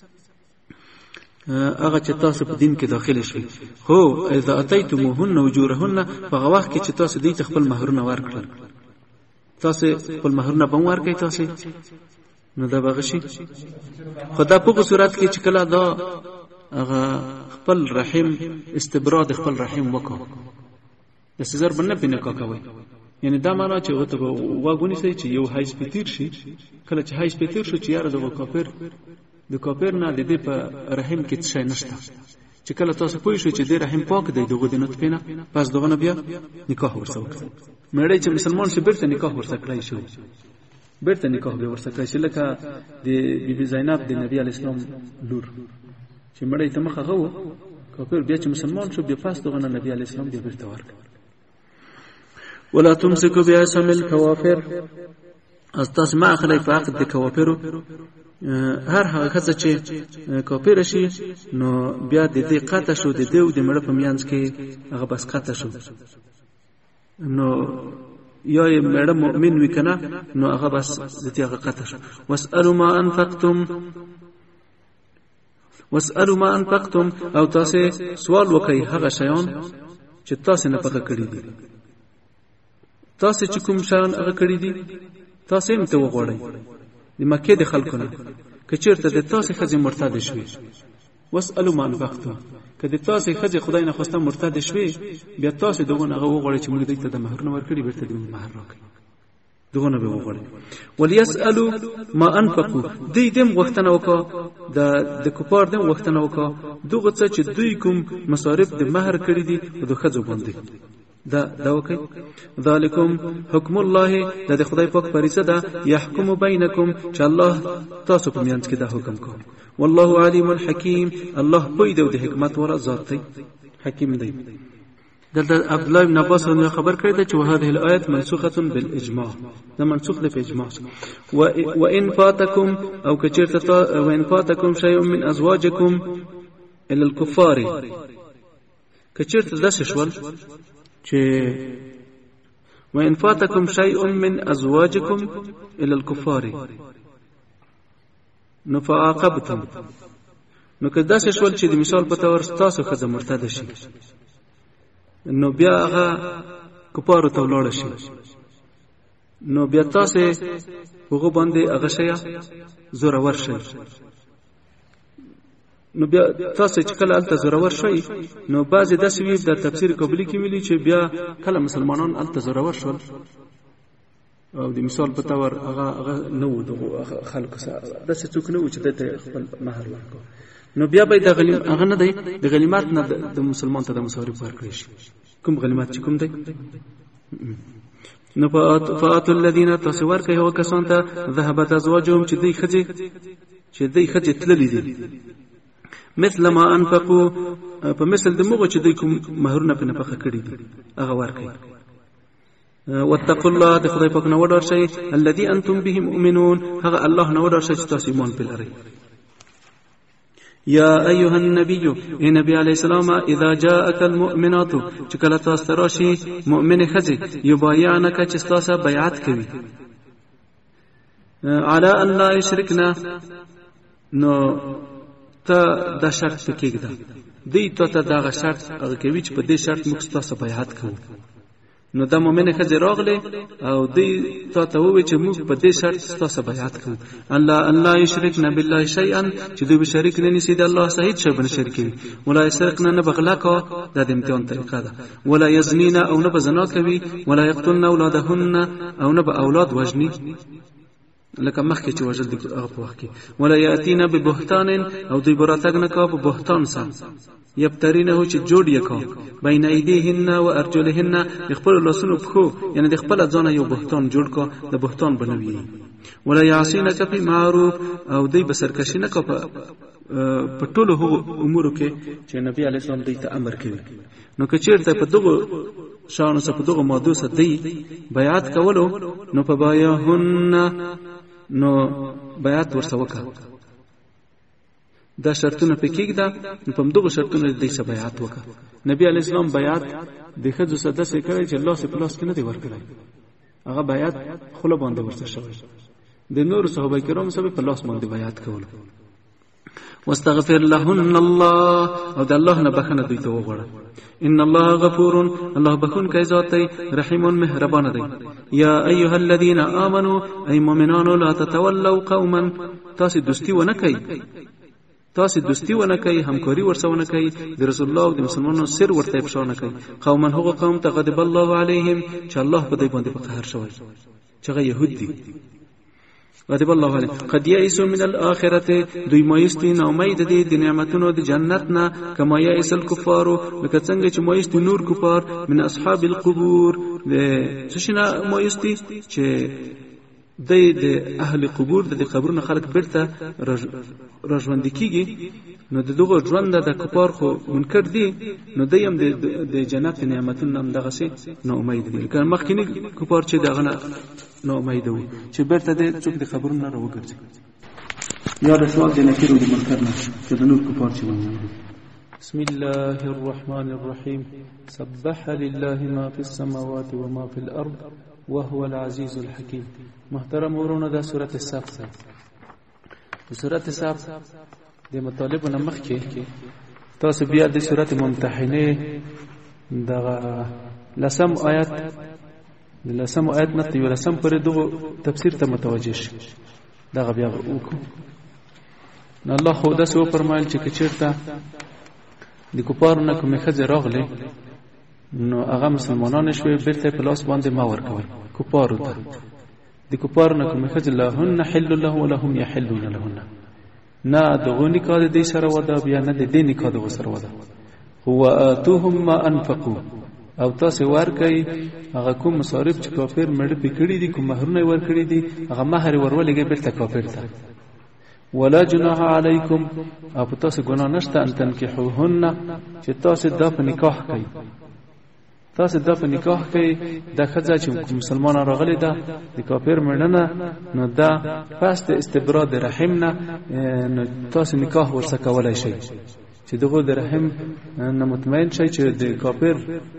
هغه چې تاسو په دین کې داخله شئ هو اذا اتیتموهن اجورهن فغه وخت کې چې تاسو دې خپل مہرونه ورکړل تاسو خپل مہرونه به ورکړئ تاسو نو دا بغشي خدا په صورت کې چې کله دا هغه خپل رحم استبراد خپل رحم وکاو د سزار باندې بنه کوي یعنی دا معنا چې وته واګونی سي چې یو هایس پتیر شي کله چې هایس پتیر شو چې یاره د کافر د کافر نه د دې په رحم کې څه نشته چې کله تاسو پوه شئ چې د رحم پاک دی دغه د نطفه نه پس دغه نه بیا نکاح ورسره مړی چې مسلمان شي بیرته نکاح ورسره کړای شو بیرته نکاح به ورسره کړای شي لکه د بیبي زینب د نبی علی اسلام لور چې مړی ته مخه غو کافر بیا چې مسلمان شو بیا پس دغه نبی علی اسلام بیا بیرته ورک ولا تمسكوا بعصم الكوافر استسمع خلای فقط د کوافرو هر هغه څه چې کافر شي نو بیا د دې قطع شو د دې د مړ په میانس کې هغه بس قطع شو نو یا مړ مؤمن وکنه نو هغه بس د دې هغه قطع شو واسالوا ما انفقتم او تاسو سوال وکي هغه شیان چې تاسو نه پکې کړی دي تاسو چې کوم شیان هغه کړی دي تاسو یې ته وغوړئ د مکه د خلکونه کچیرته د تاسو خځه مرتد شوي واسالو ما انفقتم کله تاسو خځه خدای نه خواسته مرتد شوي بیا تاسو دغه هغه وغوړئ چې موږ دې ته د مہر نه ورکړي بیرته د مہر راکړي دغه نه به وغوړئ وليسالو ما انفقوا دې دم وختنه وکا د کفار دم وختنه وکا دغه څه چې دوی کوم مصارف د مہر کړی دي د خځو باندې دا وکي ذالکم حکم الله د خدای پاک فریضه ده يحكم بینکم چې الله تاسو په میانځ کې دا حکم کوي والله علیم الحکیم الله په دې د حکمت ور ذات دی حکیم دی دلته عبد الله بن عباس رضی خبر کړی چې وهذه الايه منسوخه بالاجماع دا منسوخ ده په اجماع وان فاتکم او کچرته وان فاتکم شیء من ازواجکم الى الكفار کچرته داسې شول چې وان فاتکم شیء من ازواجکم الى الكفار نو فعاقبتم نو که داسې شول چې د مثال په تور تاسو خزه مرتد شي نو بیا هغه کفارو ته ولاړ شي نو بیا تاسو هغه باندې هغه شیا زور ورشي نو بیا تاسو چې کله الته زورور شئ نو بعضی د سویب د تفسیر قبلی کې ویلي چې بیا کله مسلمانان الته زورور شول او د مثال په تور هغه نو د خلکو سره د څه څوک نو چې د خپل مہر ورکو نو بیا به د هغه نه دی د غنیمت نه د مسلمان ته د مصارف ورکړي شي. کوم غنیمت چې کوم دی نو فاتو الذين تصور کوي هو کسان ته ذهبت ازواجهم چې دوی خځې تللې دي مثل ما انفقوا په مثل د موږ چې دوی کوم مہرونه په نفقه کړی دي هغه ورکړي. واتقوا الله د خدای پاک نه وډار شي الذي انتم به مؤمنون هغه الله نه وډار شي چې تاسو ایمان په لرئ. يا أيها النبي اي نبي عليه السلام اذا جاءك المؤمنات چکله تاسو راشي مؤمن خزي يبايعنك چې تاسو بیعت کوي على ان لا يشركنا نو ته دا شرط کېږي دی ته دا شرط هغه کوي چې په دې شرط موږ تاسو بیعت کوو. نو دا مؤمن خزي راغله او دی ته ووي چې موږ په دې شرط تاسو بیعت کوو الله یشرکنا بالله شیئا چې دوی به شریک نه نسی د الله صحیح شی بن شرکی ولا یسرقنا نه بغلا کو د امتحان طریقه ده ولا یزنینا او نه بزنا کوي ولا یقتلن اولادهن او نه به اولاد وجنی لکه مخکې چې وجل دي هغه په وخت کې ولا یاتینا ببهتان او دوی براتګ نه کو په بهتان سره یبترینه چې جوړ یکو بین ایدیهن و ارجلهن خپل لاسونو خو یعنی د خپل ځان یو بهتان جوړ کو د بهتان بنوي ولا یعصینک فی معروف او دوی بسرکشی نه کو په ټولو امورو کې چې نبی علی السلام دوی ته امر کوي. نو که چیرته په دغه شانو څخه په دغه ماده سره دی بیعت کولو نو په بایهن نو بیعت ورسره وکړه دا شرطونه پکې ده نو په دغه شرطونو د دې بیعت وکړه. نبی علی السلام بیعت د خځو سره داسې کړی چې الله سي پلاس کې نه دی ورکړی هغه بیعت خله باندې ورسره شوی د نور صحابه کرام سره په لاس باندې بیعت کول. واستغفر لهن الله او د الله نه بخنه دوی ته وغواړه ان الله غفور الله بخون کوي ذات رحیم مهربان دی. یا ایها الذين امنوا ای مؤمنان لا تتولوا قوما تاسو دوستی ونه کوي همکاري ورسونه کوي د رسول الله او د مسلمانانو سر ورته افشا نه کوي قوما هغه قوم ته غضب الله علیهم چې الله په دې باندې په قهر شوی چې هغه يهود دي غضب الله علیهم قد یئسوا من الاخره دوی مایستی نه امید دي د نعمتونو د جنت نه کما یئس الکفار لکه څنګه چې مایستی نور کفار من اصحاب القبور څه شنه مایستی چې د اهل قبور د قبرونو خلق بیرته راژوند کیږي نو دغه ژوند د کفار خو منکر دي نو دیم د جنت نعمتونو هم دغه سي نو امید دي کله مخکینی کفار چې دغه نو امید وي چې بیرته د څوک د قبرونو راوګرځي یا رسول د نکیر او د منکر نه چې د نور کفار چې بسم الله الرحمن الرحيم سبح لله ما في السماوات وما في الأرض وهو العزيز الحكيم. محترم ورونه دا سورۃ الصف ده. سورۃ الصف د مطالب نمخ کې تاسو بیا د سورۃ ممتحنه دا لسم آیات نه تیو لسم پر دغه تفسیر ته متوجه شي دا بیا وکړو. الله خو دا سو فرمایل چې چیرته د کوپارو نه کومه خځه راغله نو هغه مسلمانان شوي بیرته پلاس باندې ما ورکوي کوپارو ته د کوپارو نه کومه خځه لهن حل له ولهم يحلون لهن نه دغه نکاح د سره ودا بیا نه د دې نکاح د سره ودا هو اتوهم ما انفقوا او تاسو ورکي هغه کوم مصارف چې کافر مړ پکړي دي کوم مہرونه ورکړي دي هغه مہر ورولېږي بیرته کافر ته ولا جناح علیکم او تاسو ګناه نشته ان تنکحوهن چې تاسو د نکاح کوي تاسو د نکاح کوي د خځه چې مسلمان راغلی ده د کافر مړنه نو دا فاست استبراد رحمنا نو تاسو نکاح ورسره کولای شئ چې دغه د رحم نه مطمئن شئ چې د کافر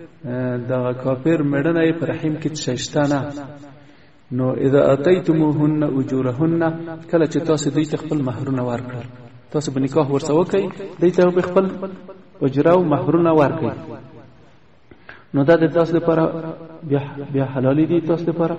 مړنه په رحم کې شېشتانه نو اذا اتيتموهن اجورهن کله چې تاسو دوی ته خپل مہرونه ورکړل تاسو په نکاح ورسره وکړئ دوی ته خپل اجره او مہرونه ورکړئ نو دا د تاسو لپاره بیا حلال دي تاسو لپاره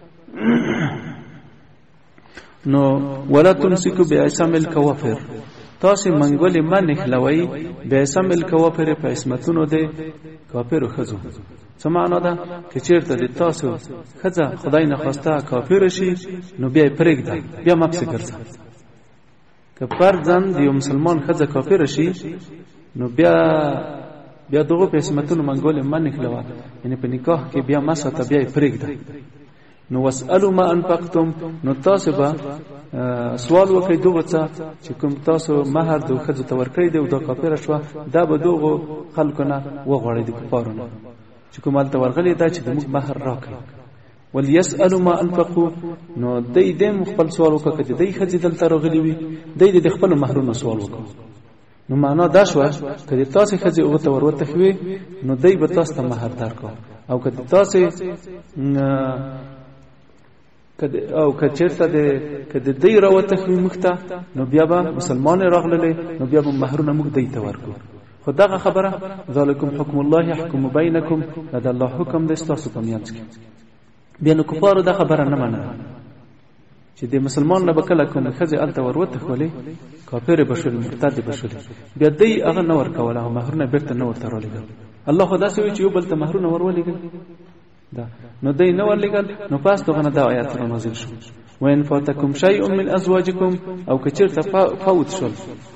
نو ولا تمسكوا بعصم الكوافر تاسو منګولې من خلوي بعصم الكوافر په اسمتونو ده کافر خزو سمانه ده چې چیرته د تاسو خزه خدای نه خواسته کافر شي نو بیا پرېږده بیا مپس ګرځه که فرضاً د یو مسلمان ښځه کافر شي نو بیا دغه په اسمتونو منګول من نکلوا، یعنی په نکاح کې بیا مساته بیا پرېږده. نو واسألوا ما انفقتم، نو تاسو به سوال وکړئ دغه څه چې کوم تاسو مہر د ښځو ته ورکړی دی او دا کافر شوه، دا به دغه خلکو نه وغواړئ د کفارو نه چې کوم هلته ورغلي دا چې د موږ مہر راکړئ. وليسألوا ما انفقوا، نو دی دې خپل سوال وکړه چې دی ښځې دلته راغلي وي، دی د خپل مہرونو سوال وکړه. نو معنا دا شوه که د تاسې ښځې هغه ته وروتښوي نو دی به تاسو ته مہر درکړو، او که تاسې او که چېرته که د دی راوتښوي موږ ته نو بیا به مسلمان راغللی نو بیا به مہرونه موږ دی ته ورکړو. خو دغه خبره ذالکم حکم الله یحکم بینکم، دا د الله حکم دی ستاسو په منځ کې. بیا نو کفارو دا خبره نه منله چې د مسلمان نه به کله کومې ښځې هلته وروتښولې کافرې به شولې مرتدې به شولې، بیا دی هغه نه ورکوله او مهرونه بېرته نه ورته رالېږل. الله خو داسې وایي چې یو بل ته مهرونه ورولېږل دا، نو دی نه ورلېږل. نو پس دغه نه دا آیات را نازل شو وإن فاتکم شیء من ازواجکم، او که چېرته فوت شول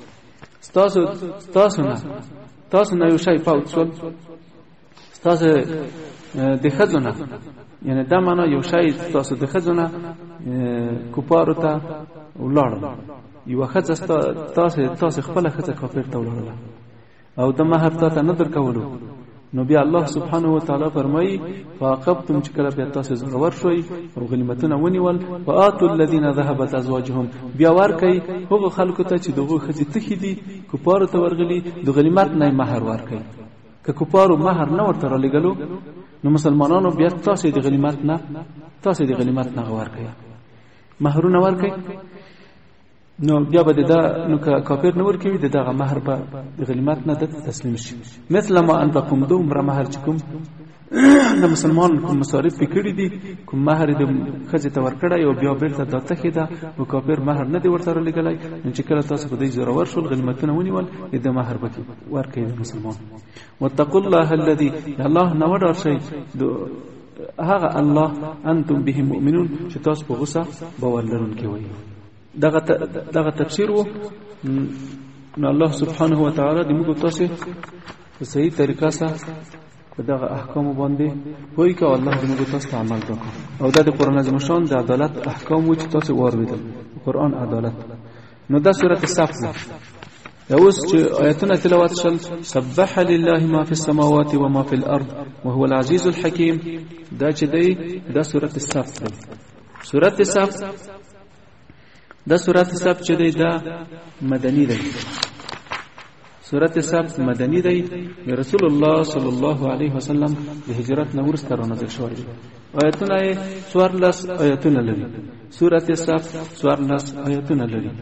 تاسو نه یو شی فوت شول ستاسو د ښځو نه، یعنی دا معنا یو شی تاسو د ښځو نه کفارو ته ولاړل، یوه ښځه تاسو خپله ښځه کافر ته ولاړله او د مهر تاته نه درکولو، نو بیا الله سبحانه وتعالی فرمایي فعاقبتم چې کله بیا تاسو زړور شوئ او غنیمتونه ونیول فآتوا الذین ذهبت ازواجهم، بیا ورکئ هغو خلکو ته چې دغو ښځې تښې دي کفارو ته ورغلي د غنیمت نه یې مهر ورکئ. که کفارو مهر نه ورته رالېږلو نو مسلمانانو بیا تاسو د غنیمت نه ورکئ، مهرونه ورکئ. نو بیا به دا نو کافر نه ورکوي د دغه مهر به د غنیمت نه د تسلیم شي. مثل ما انفقتم، دومره مهر چې کوم د مسلمان کوم مصارف پې کړي دي، کوم مهر د ښځې ته ورکړی او بیا بېرته دا تښې ده او کافر مهر نه دی ورته رالېږلی، نو چې کله تاسو په دی زورور شول غنیمتونه ونیول د مهر به ورکوي د مسلمان. واتقوا الله الذي، الله نه وډار شئ هغه الله انتم به مؤمنون چې تاسو په غوسه باور لرونکي وئ. دغه تفسیر وو. نو الله سبحانه وتعالی د موږ تاسو په صحیح طریقه سره په دغه احکام باندې پوي کا الله دې موږ تاسو ته عمل وکړو، او دا د قران عظیم شان د عدالت احکام وو چې تاسو واورېدل، قران عدالت. نو دا سورۃ الصف اوس چې آیاتونه تلاوت شول سبح لله ما فی السماوات و ما فی الارض وهو العزیز الحکیم، دا چې دی دا سورۃ الصف دی. سورۃ الصف دا سورۃ الصف چې دی دا مدنی دی. سورۃ الصف مدنی دی، رسول الله صلی الله علیه وسلم د هجرت نه وروسته رانازل شوی دی. آیاتونه یې 14 آیاتونه لري. سورۃ الصف 14 آیاتونه لري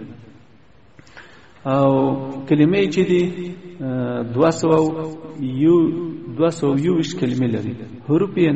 او کلمې چې دي 221 کلمې لري، حروف یې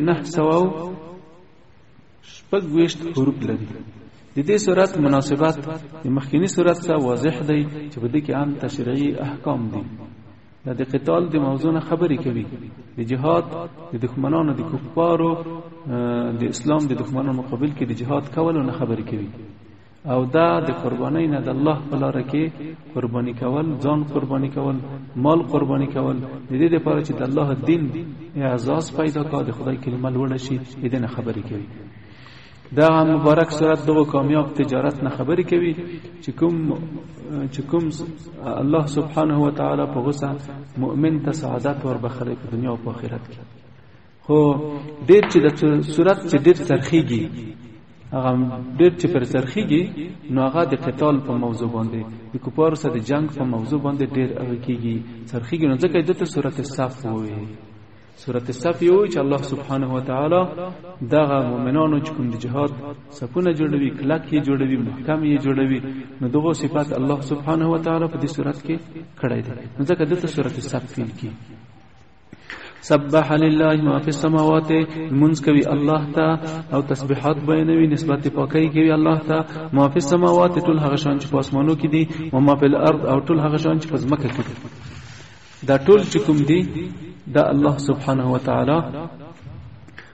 926 حروف لري. د دې سورۃ مناسبت د مخکینی سورۃ سره واضح دی چې په دې کې عام تشریعي احکام دي. د قتال د موضوع نه خبرې کوي، د جهاد د دښمنانو د کفارو د اسلام د دښمنانو مقابل کې د جهاد کولو نه خبرې کوي، او دا د قربانۍ نه د الله په لاره کې قرباني کول، ځان قرباني کول، مال قرباني کول، د دې لپاره چې د الله دین اعزاز پیدا کړي، د خدای کلمه لوړه شي، دې نه خبرې کوي. دا مبارک سورت دغه کامیاب تجارت نه خبرې کوي چې کوم الله سبحانه و تعالی په غوسه مؤمن ته سعادت وربخلي په دنیا او په آخرت کې. خو ډېر چې د سورت چې ډېر ترخیږي، هغه ډېر چې پر ترخیږي نو هغه د قتال په موضوع باندې، د کفارو سره د جنگ په موضوع باندې ډېر هغه کېږي ترخیږي، نو ځکه دته سورت الصف وایي. سورۃ الصف یو چې الله سبحانه و تعالی دغه مؤمنانو چې کوم د جهاد صفونه جوړوي، کلک یې جوړوي، محکم یې جوړوي، نو دغه صفات الله سبحانه و تعالی په دې سورۃ کې کړی دی، نو ځکه دته سورۃ الصف ویل کی. سبح لله ما فی السماوات، منځ کوي الله ته او تسبیحات بیانوي، نسبت پاکي کوي الله ته. ما فی السماوات ټول هغه شان چې په اسمانو کې دي، او ما فی الارض او ټول هغه شان چې په ځمکه کې دي. دا ټول چې کوم دي دا الله سبحانه و تعالی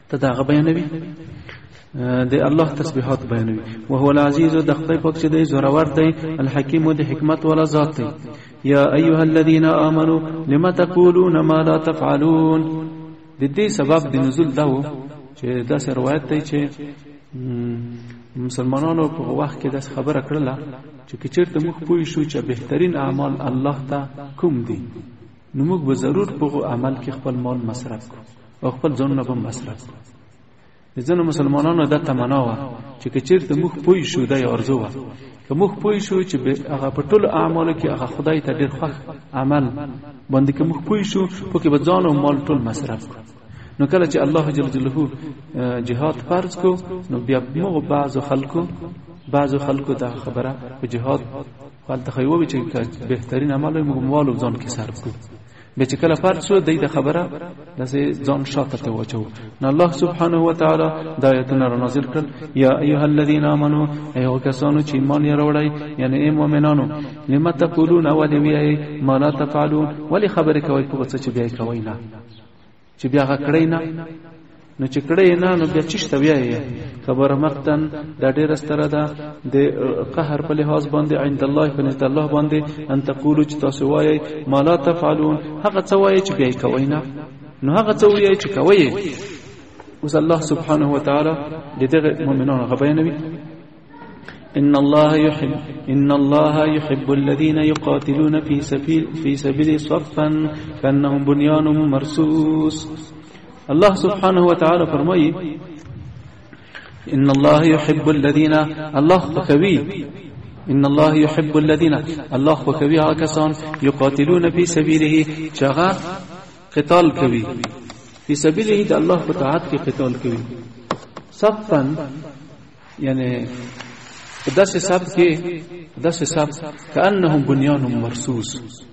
ته دا غ بیانوي د الله تسبیحات بیانوي. وهو العزیز، د خدای پاک چې دی زورور دی، الحکیم، د حکمت والا ذات دی. یا ایها الذین آمنوا لم تقولون ما لا تفعلون. د دې سبب د نزول دا و چې داسې روایت دی چې مسلمانانو په وخت کې داسې خبره کړله چې که چېرته موږ پوه شو چې بهترین اعمال الله ته کوم دي، نو موږ به ضرور په عمل کې خپل مال مصرف کړو او خپل ځانونه به مصرف کړو. د ځینو مسلمانانو دا تمنا وه چې که چېرته موږ پوه شو، دا یې ارزو وه، که موږ پوه شو چې هغه په ټولو اعمالو کې هغه خدای ته ډېر خوښ عمل باندې که موږ پوه شو، پکې به ځان او مال ټول مصرف کړو. نو کله چې الله جل جلاله جهاد فرض کو، نو بیا موږ بعضو خلکو دا خبره په جهاد خپل خیوه چې بهترین عمل موږ مال او ځان کې صرف کړو. به چې کله فرض شو، د خبره داسې ځان شاته ته واچو. نو الله سبحانه و تعالی د آیتونه را نازل کړل. یا ایها الذین آمنوا، ایها کسانو چې ایمان یې راوړی، یعنی ای مؤمنانو، لم تقولون ولم یای ما لا تفعلون، ولی خبرې کوي په څه چې بیا کوي نه، چې بیا هغه کړی نه، نو چې کړی نه نو بیا چشته بیا یې خبره مقتن دا ډېره ستره ده د قهر په لحاظ باندې عند الله، په نزد الله باندې، ان تقولو چې تاسو وایئ ما لا تفعلون، هغه څه وایئ چې بیا کوي نه، نو هغه څه وایئ چې کوي. اوس الله سبحانه و تعالی د دغه مؤمنانو هغه بیانوي. إن الله يحب الذين يقاتلون في سبيل صفا كأنهم بنيان مرصوص. الله سبحانه وتعالى فرمائي إن الله يحب الذين، الله خوي، إن الله يحب الذين، الله خوي هكذا يقاتلون في سبيله، شغا قتال کوي، في سبيله د الله په طاعت کې قتال کوي. صفا يعني داسې صف کې داسې صف كأنهم بنيان مرصوص،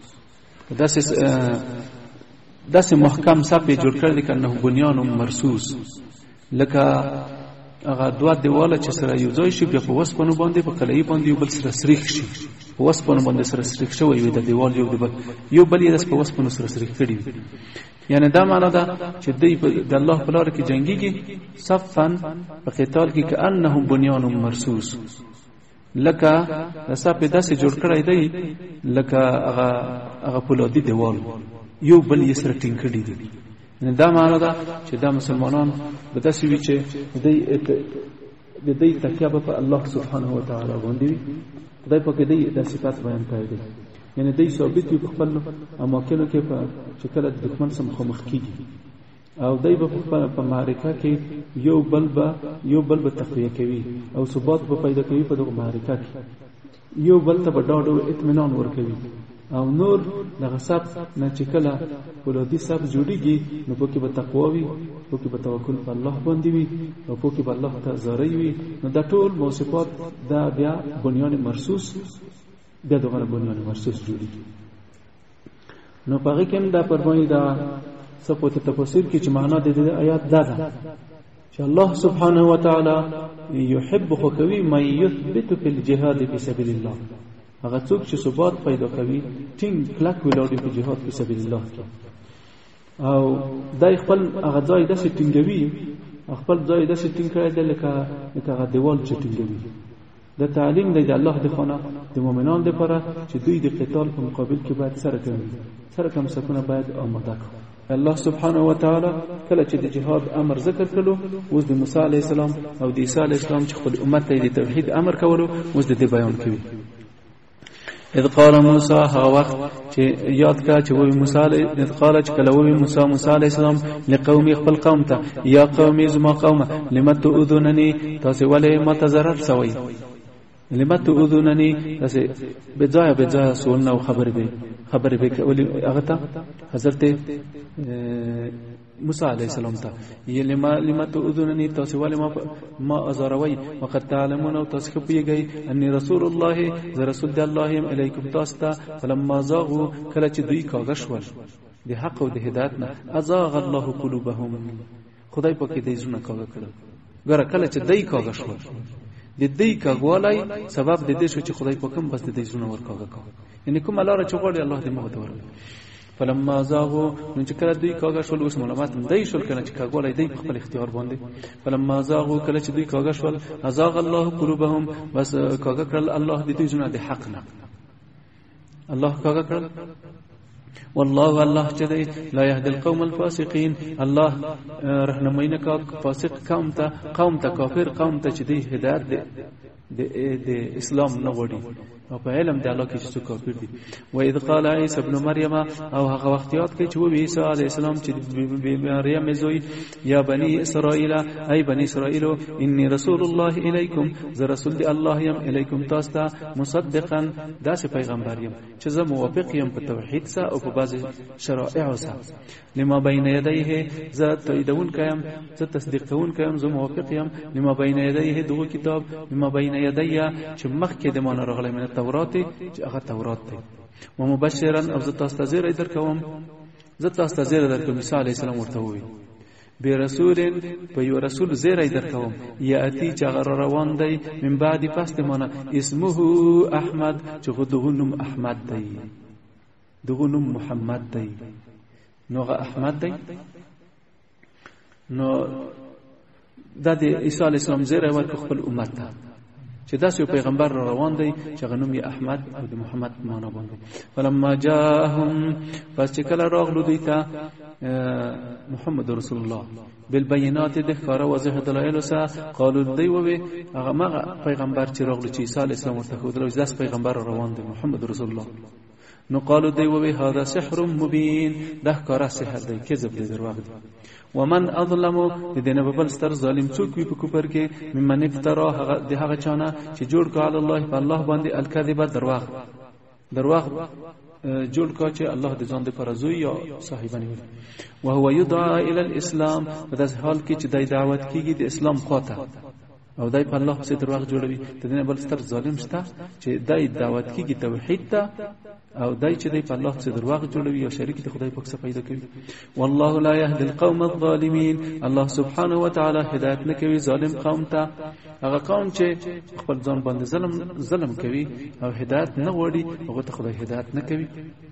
داسې محکم صف جوړ کړل كأنهم بنيان مرصوص، لکه هغه دوه دیواله چې سره یو ځای شي، بیا په وسپنو باندې په قلعې باندې یو بل سره سریښ شي، په وسپنو باندې سره سریښ شوی وي د دیوال یو بل یې په وسپنو سره سریښ کړي وي. یعنی دا معنا ده چې دوی د الله په لار کې جنګيږي، صفا په قتال کې كأنهم بنيان مرصوص، لکه صف داسې جوړ کړی دی لکه هغه پولادي دیوال یو بل یې سره ټینګ کړي دي. دا معنا ده چې دا مسلمانان به داسې وي چې د دې تکیه په الله سبحانه و تعالی باندې وي. خدای په کې دې د صفات بیان کړی دي، یعنی دې ثابت وي په خپل اماکنو کې چې کله د دښمن سره مخامخ کیږي، او دای په معرکه کې یو بل به تقویه کوي او ثبات به پیدا کوي په دغه معرکه کې، یو بل ته به ډاډ او اطمینان ورکوي. او نور دغه صف نه چې کله ولادي صف جوړیږي، نو پکې به تقوا وي، پکې به توکل په الله باندې وي، او پکې به الله ته زاری وي. نو دا ټول موصفات دا بیا بنیان مرصوص، بیا دغه بنیان مرصوص جوړیږي. نو پاره کې دا فرمایي دا صفات تفسیر کې چې معنا د دې آیات دا ده چې الله سبحانه و تعالی يحب خوکوي من يثبت في الجهاد في سبيل الله، هغه څوک چې ثبات پیدا کوي، ټینګ کلک ولاړ په جهاد په سبیل الله کې، او دای خپل هغه ځای داسې ټینګوي، خپل ځای داسې ټینګ کړی دی لکه هغه دیوال چې ټینګوي. د تعلیم دی د الله د خانه د مؤمنان لپاره چې دوی د قتال په مقابل کې باید سره کم سکونه باید آماده کړي. الله سبحانه و تعالی کله چې د جهاد امر ذکر کړو، اوس د موسی علیه السلام او د عیسی علیه السلام چې خپل امت ته د توحید امر کولو، اوس د دې بیان کوي. اذ قال موسی، ها وقت چې یاد کا چې وی موسی اذ قال چې کله وی موسی علیه السلام لقوم خپل قوم ته، یا قوم زما قوم لم تؤذونني، تاسو ولې ما ته ضرر سوي، لم تؤذونني تاسو بجای سوالنا او خبر به کولی هغه ته حضرت موسی علیہ السلام ته لما تؤذونني، تاسو ولې ما ازاروي، وقد تعلمون، تاسو خپيږئ اني رسول الله، ز رسول الله علیکم تاسو ته. فلما زاغوا، کله چې دوی کاږه شول د حق او د هدایت نه، ازاغ الله قلوبهم، خدای په کې دې زونه کاږه کړو. ګره کله چې دوی کاږه شول، د دې کاږوالای سبب د دې شو چې خدای په کوم بس د دې زونه ورکاږه، یعنی کوم الله را چغړي الله دې مغفور ورکړي. فلما زاغوا نو چې کله دوی کاږه شول اوس معلومات دی شول کنه چې کاږولای دی په خپل اختیار باندې فلما زاغوا کله چې دوی کاږه شول ازاغ الله قلوبهم بس کاږه کړل الله دې دوی زونه د حق نه الله کاږه کړل والله الله چې دی لا يهدي القوم الفاسقين الله رهنمای نه کا فاسق قوم ته کافر قوم ته چې دی هدایت د اسلام نه وړي او په علم د الله کې چې کافر دي و اذ قال عيسى ابن مريم او هغه وخت یاد کې چې و عيسى عليه السلام چې مریم زوی یا بني اسرائيل اي بني اسرائيل اني رسول الله اليكم ز رسول دی الله يم اليكم تاسو ته مصدقا داسې پیغمبر يم چې زه موافق يم په توحید سره او په بعض شرائع سره لما بين يديه ذ تایدون کيم ذ تصدیق کون کيم زه موافق يم لما بين يديه دغه کتاب لما بين يديه چې مخکې د مان راغلی من التوراة چې هغه تورات دی ومبشرا او ز تستذير درکوم ز تستذير درکوم عيسى عليه السلام ورته وی برسول په یو رسول زیری درکوم یاتی چې هغه روان دی من بعد پس مانه اسمه احمد چې دغه نوم احمد دی دغه نوم محمد دی نوغه احمد دی نو د عيسى عليه السلام زیری ورکو خپل امت ته چې داسې پیغمبر روان دی چې غنوم یې احمد او د محمد معنا باندې فلما جاءهم پس چې کله راغلو دوی ته محمد رسول الله بالبينات د ښکارا واضح دلایل سره قالو دی وې هغه مغه پیغمبر چې راغلو چې عيسى عليه السلام ورته خو داس پیغمبر روان دی محمد رسول الله نو قالو دی وې هذا سحر مبين د ښکارا سحر دی کذب دی درواغ دی ومن اظلم دینه بل ستر ظالم څوک وي په کوپر کې ممن افترا هغه چانه چې جوړ کړ الله په الله باندې الکذب درواغ جوړ کړ چې الله د ځان د فرزوی یا صاحبانی وي او هو يدعى الى الاسلام په داس حال کې چې دای دعوت کیږي د اسلام خواته او دای په الله څخه درواغ جوړوي دینه بل ستر ظالم شته چې دای دعوت کیږي توحید ته او دای چې دی په الله څخه درواغ جوړوي او شریک د خدای په څخه پیدا کوي والله لا يهدي القوم الظالمين الله سبحانه وتعالى هدایت نه کوي ظالم قوم ته هغه قوم چې خپل ځان باندې ظلم کوي او هدایت نه وړي هغه ته خدای هدایت نه کوي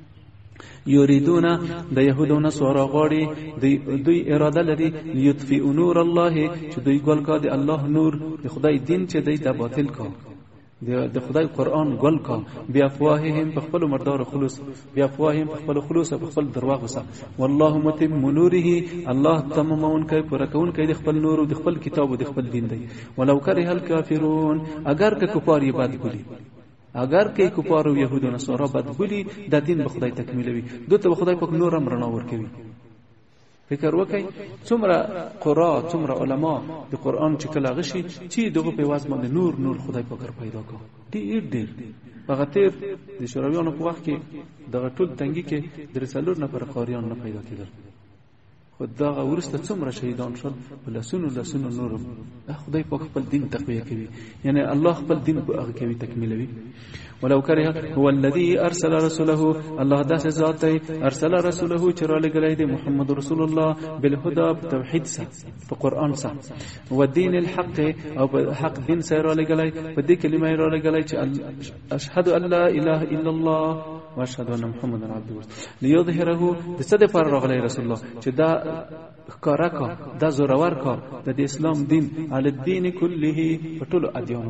یریدون د يهودونو سورا غړي دوی اراده لري یطفئ نور الله چې دوی ګل کا د الله نور د خدای دین چې دوی ته باطل کا د خدای قران ګل کا بیا افواههم په خپل مردار خلوص بیا افواههم په خپل خلوص په خپل درواغ وسه والله متم نوره الله تمامون کوي پر کون کوي د خپل نور او د خپل کتاب او د خپل دین دی ولو کرے الکافرون اگر که کفار یې بد ګلی اگر که کفار او يهود او نصارا بد ګلی د دین به خدای تکمیلوي دوی به خدای پاک نور هم رڼا ورکوي فکر وکړئ څومره قرا څومره علما د قران چې کله غشي چې دغه په واز باندې نور خدای پاک پیدا کو ډیر هغه تیر د شورویانو په وخت کې دغه ټول تنګي کې د رسالور نه پر قاریان نه پیدا کېدل خدای ورسته څومره شهیدان شول لسونو نور خدای پاک خپل دین تقویه کوي یعنی الله خپل دین په هغه کوي تکمیلوي ولو كره هو الذي ارسل رسوله الله داس ذات ارسل رسوله چرال گلای دی محمد رسول الله بالهدى بتوحید سره په قران سره او دین الحق او حق دین سره لګلای په دې کلمه یې لګلای چې اشهد ان لا اله الا الله واشهد ان محمدا عبده ليظهره د څه د پر راغلی رسول الله چې دا کارکا دا زورور کا د اسلام دین علی الدین كله په ټولو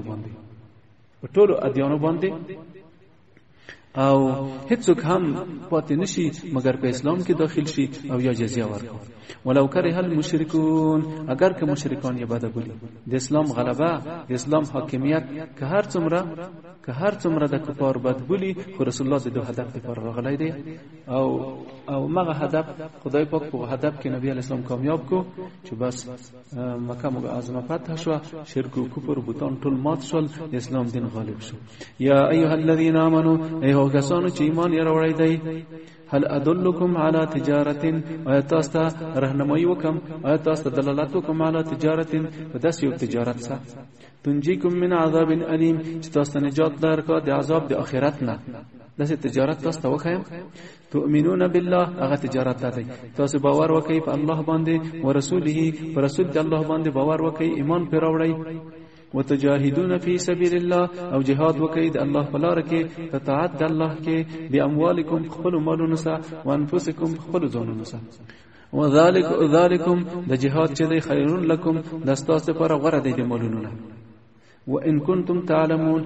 ادیانو باندې او هیڅوک هم پاتې نشي مگر په اسلام کې داخل شي او یا جزیه ورکړي ولو كره المشركون اگر که مشرکان یې بد ګولي د اسلام غلبه د اسلام حاکمیت که هر څومره د کفار بد ګولي خو رسول الله د هدف لپاره راغلی دی او مغه هدف خدای پاک په هدف کې نبی علی السلام کامیاب کو چې بس مکه معظمه فتح شو شرک او کفر بوتان ټول مات شول اسلام دین غالب شو یا ایها الذين امنوا ایها کسانو چې ایمان یې راوړی دی هل ادلکم علی تجارت ایتاستا رهنمایی وکم ایتاستا دلالت وکم علی تجارت وداس یو تجارت سره تنجیکم من عذاب الیم چې تاسو نجات درکا د عذاب د اخرت نه داسې تجارت تاسو وکایم تؤمنون بالله هغه تجارت دی تاسو باور وکئ په الله باندې او رسوله پر رسول الله باندې باور وکئ ایمان پر وړئ وتجاهدون فی سبیل الله او جهاد وکئ د الله په لار کې اطاعت د الله کې باموالکم خپل مالونو سره وانفسکم خپل ځانونو سره وذالکم د جهاد چې دی خیرون لکم د تاسو لپاره غوړه دی د مالونو نه وان کنتم تعلمون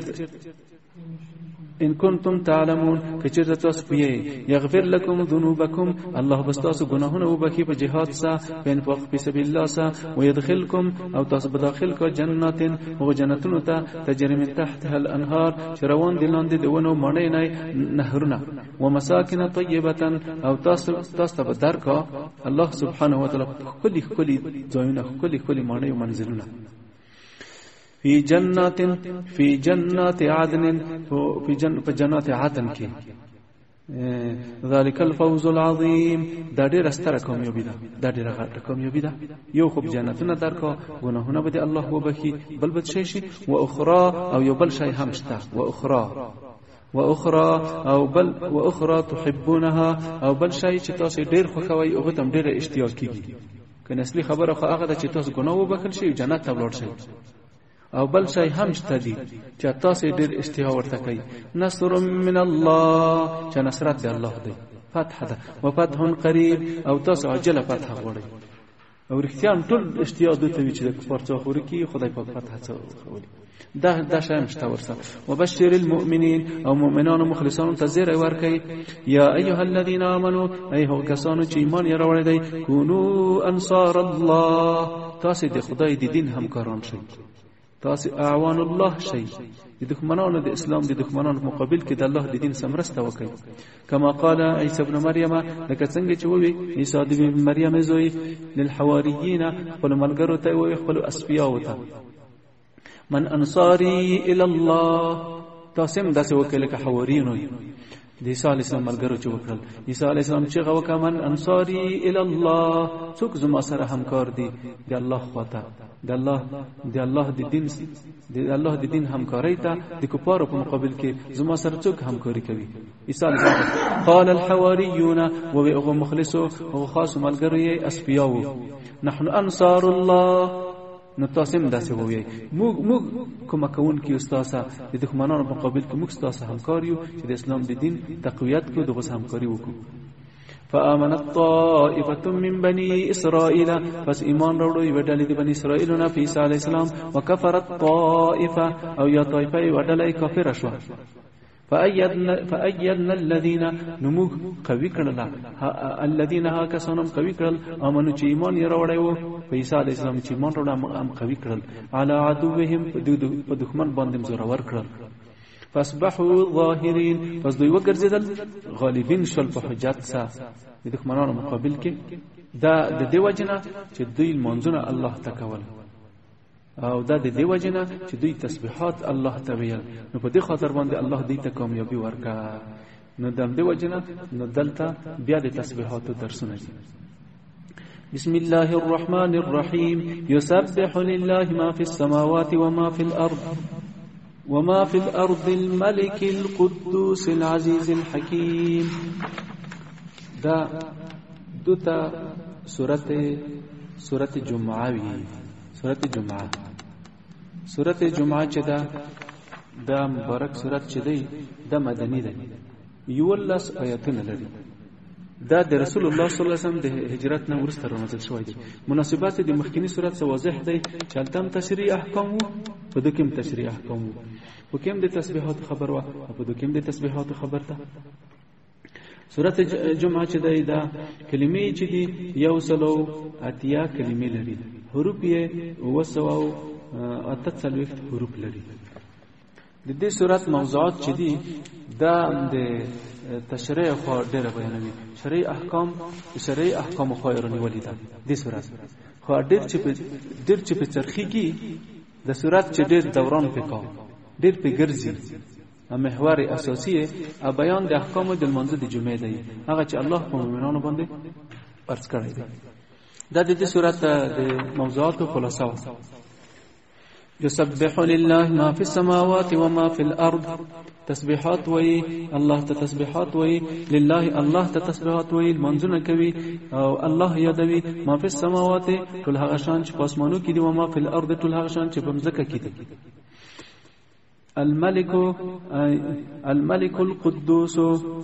ان کنتم تعلمون کچر تاسو پیه یغفر لكم ذنوبکم الله بس تاسو گناهونه وبخي په جهاد سره په انفاق په سبیل الله سره ويدخلكم او تاسو بداخل کو جناتین او جنتونو ته تجري من تحتها الانهار شروان دلاند دونه مړې نه نهرونه ومساکن طیبه او تاسو به درکا الله سبحانه و تعالی کلی ځایونه کلی مړې منزلونه في جنات عدن في جنات عدن کې ذلك الفوز العظيم دا ډېر ستره کامیابی ده دا ډېر غټه کامیابی ده یو خو جنتونه درکا ګناهونه به الله وبخي بل بد شي او اخرى او یو بل شي هم شته واخرى تحبونها او بل شي چې تاسو ډېر خوښوي او تم ډېر اشتیاق کیږي کنه اصلي خبره خو هغه ده چې تاسو ګناه وبخل شي جنت ته ولاړ شي او بل شي هم شته دي چې تاسو ډېر اشتها ورته کوي نصر من الله چې نصرت دی الله دی فتح ده وفتح قریب او تاسو عجله فتح غواړي او رښتیا ټول اشتها دوته وی چې د پرچا خوري کی خدای په فتح څولي دا شی هم شته ورسره وبشر المؤمنین او مؤمنان او مخلصان ته زیر ورکي یا ایها الذين امنوا ایها کسانو چې ایمان یې راوړی دی کونو انصار الله تاسو د خدای د دین همکاران شئ تاسو اعوان الله شي د دښمنانو د اسلام د دښمنانو مقابل کې د الله د دین سمرسته وکړي کما قال عیسی ابن مریم لکه څنګه چې وی عیسی ابن مریم زوی للحواریین خپل ملګرو ته وی خپل اسفیاو ته من انصاری الی الله تاسو هم داسې وکړه لکه حواریین د عیسی علی السلام ملګرو چې وکړل عیسی علی السلام چې غوکه من انصاری الی الله څوک زما سره همکار دي د الله خواته د الله د دین همکاري ته د کفارو په مقابل کې زما سره څوک همکاري کوي عیسی علی السلام قال الحواریون و مخلصو او خاص ملګری اسفیاو نحن انصار الله نو تاسو هم داسې وایي موږ کوم کون کې استاد د دښمنانو په مقابل کې موږ تاسو همکاریو چې د اسلام د دین تقویت کو دغه همکاري وکړو فآمنت طائفة من بني إسرائيل پس ایمان راوړو وډلې د بني اسرائیل نه په عیسی علی السلام وکفرت طائفة او یا طائفه وډلې کافر شو فأيدنا الذين نموغ قوي کړل الذين ها کسانم قوي کړل امنو چې ایمان یې راوړیو په عیسی علی السلام چې ایمان راوړل هم قوي کړل على عدوهم په دښمن باندې زور ور کړل فاصبحوا ظاهرين پس دوی وګرځیدل غالبین شل په حجت سره د دښمنانو مقابل کې دا د دیو جنا چې دوی منځونه الله تکول او دا د دیو جنا چې دوی تسبیحات الله ته ویل نو په دې خاطر باندې الله دې ته کامیابی ورکا نو د دیو جنا نو دلته بیا د تسبیحات درسونه دي بسم الله الرحمن الرحيم يسبح لله ما في السماوات وما في الأرض الملك القدوس العزيز الحكيم دا دوتا سورة جمعه سورة جمعه چې دا مبارک سورة چې دی دا مدنی ده یولس آیاتونه لري دا د رسول الله صلی الله علیه وسلم د هجرت نه وروسته راوځل شوی دی مناسبات د مخکینی سورۃ سره واضح دی چې التم تشریع احکام په دکم تشریع احکام په کوم د تسبیحات خبر وا په دکم د تسبیحات خبر ته سورۃ جمعه چې دی دا کلمې چې دی یو سلو اتیا کلمې لري حروف یې وسو اتڅلوخ حروف لري د دې سورۃ موضوعات چې دی دا د تشریع خو ډېر بیانوي شرعي احکام خو یې ولیدا د سورۃ خو ډېر چې په چرخیږي د سورۃ چې ډېر دوران پکاو ډېر په ګرځي محور اساسي بیان د احکام د منځ د جمعې دی هغه چې الله په مؤمنانو باندې فرض کړی دی دا د دې سورۃ د موضوعات خلاصه يسبح لله ما في السماوات وما في الأرض تسبيحات وي الله تسبيحات وي لله الله تسبيحات وي منزونه کوي او الله یادوي ما في السماوات ټول هغه شان چې پاسمانو کې دي او ما في الارض ټول هغه شان چې په ځمکه کې دي. الملك القدوس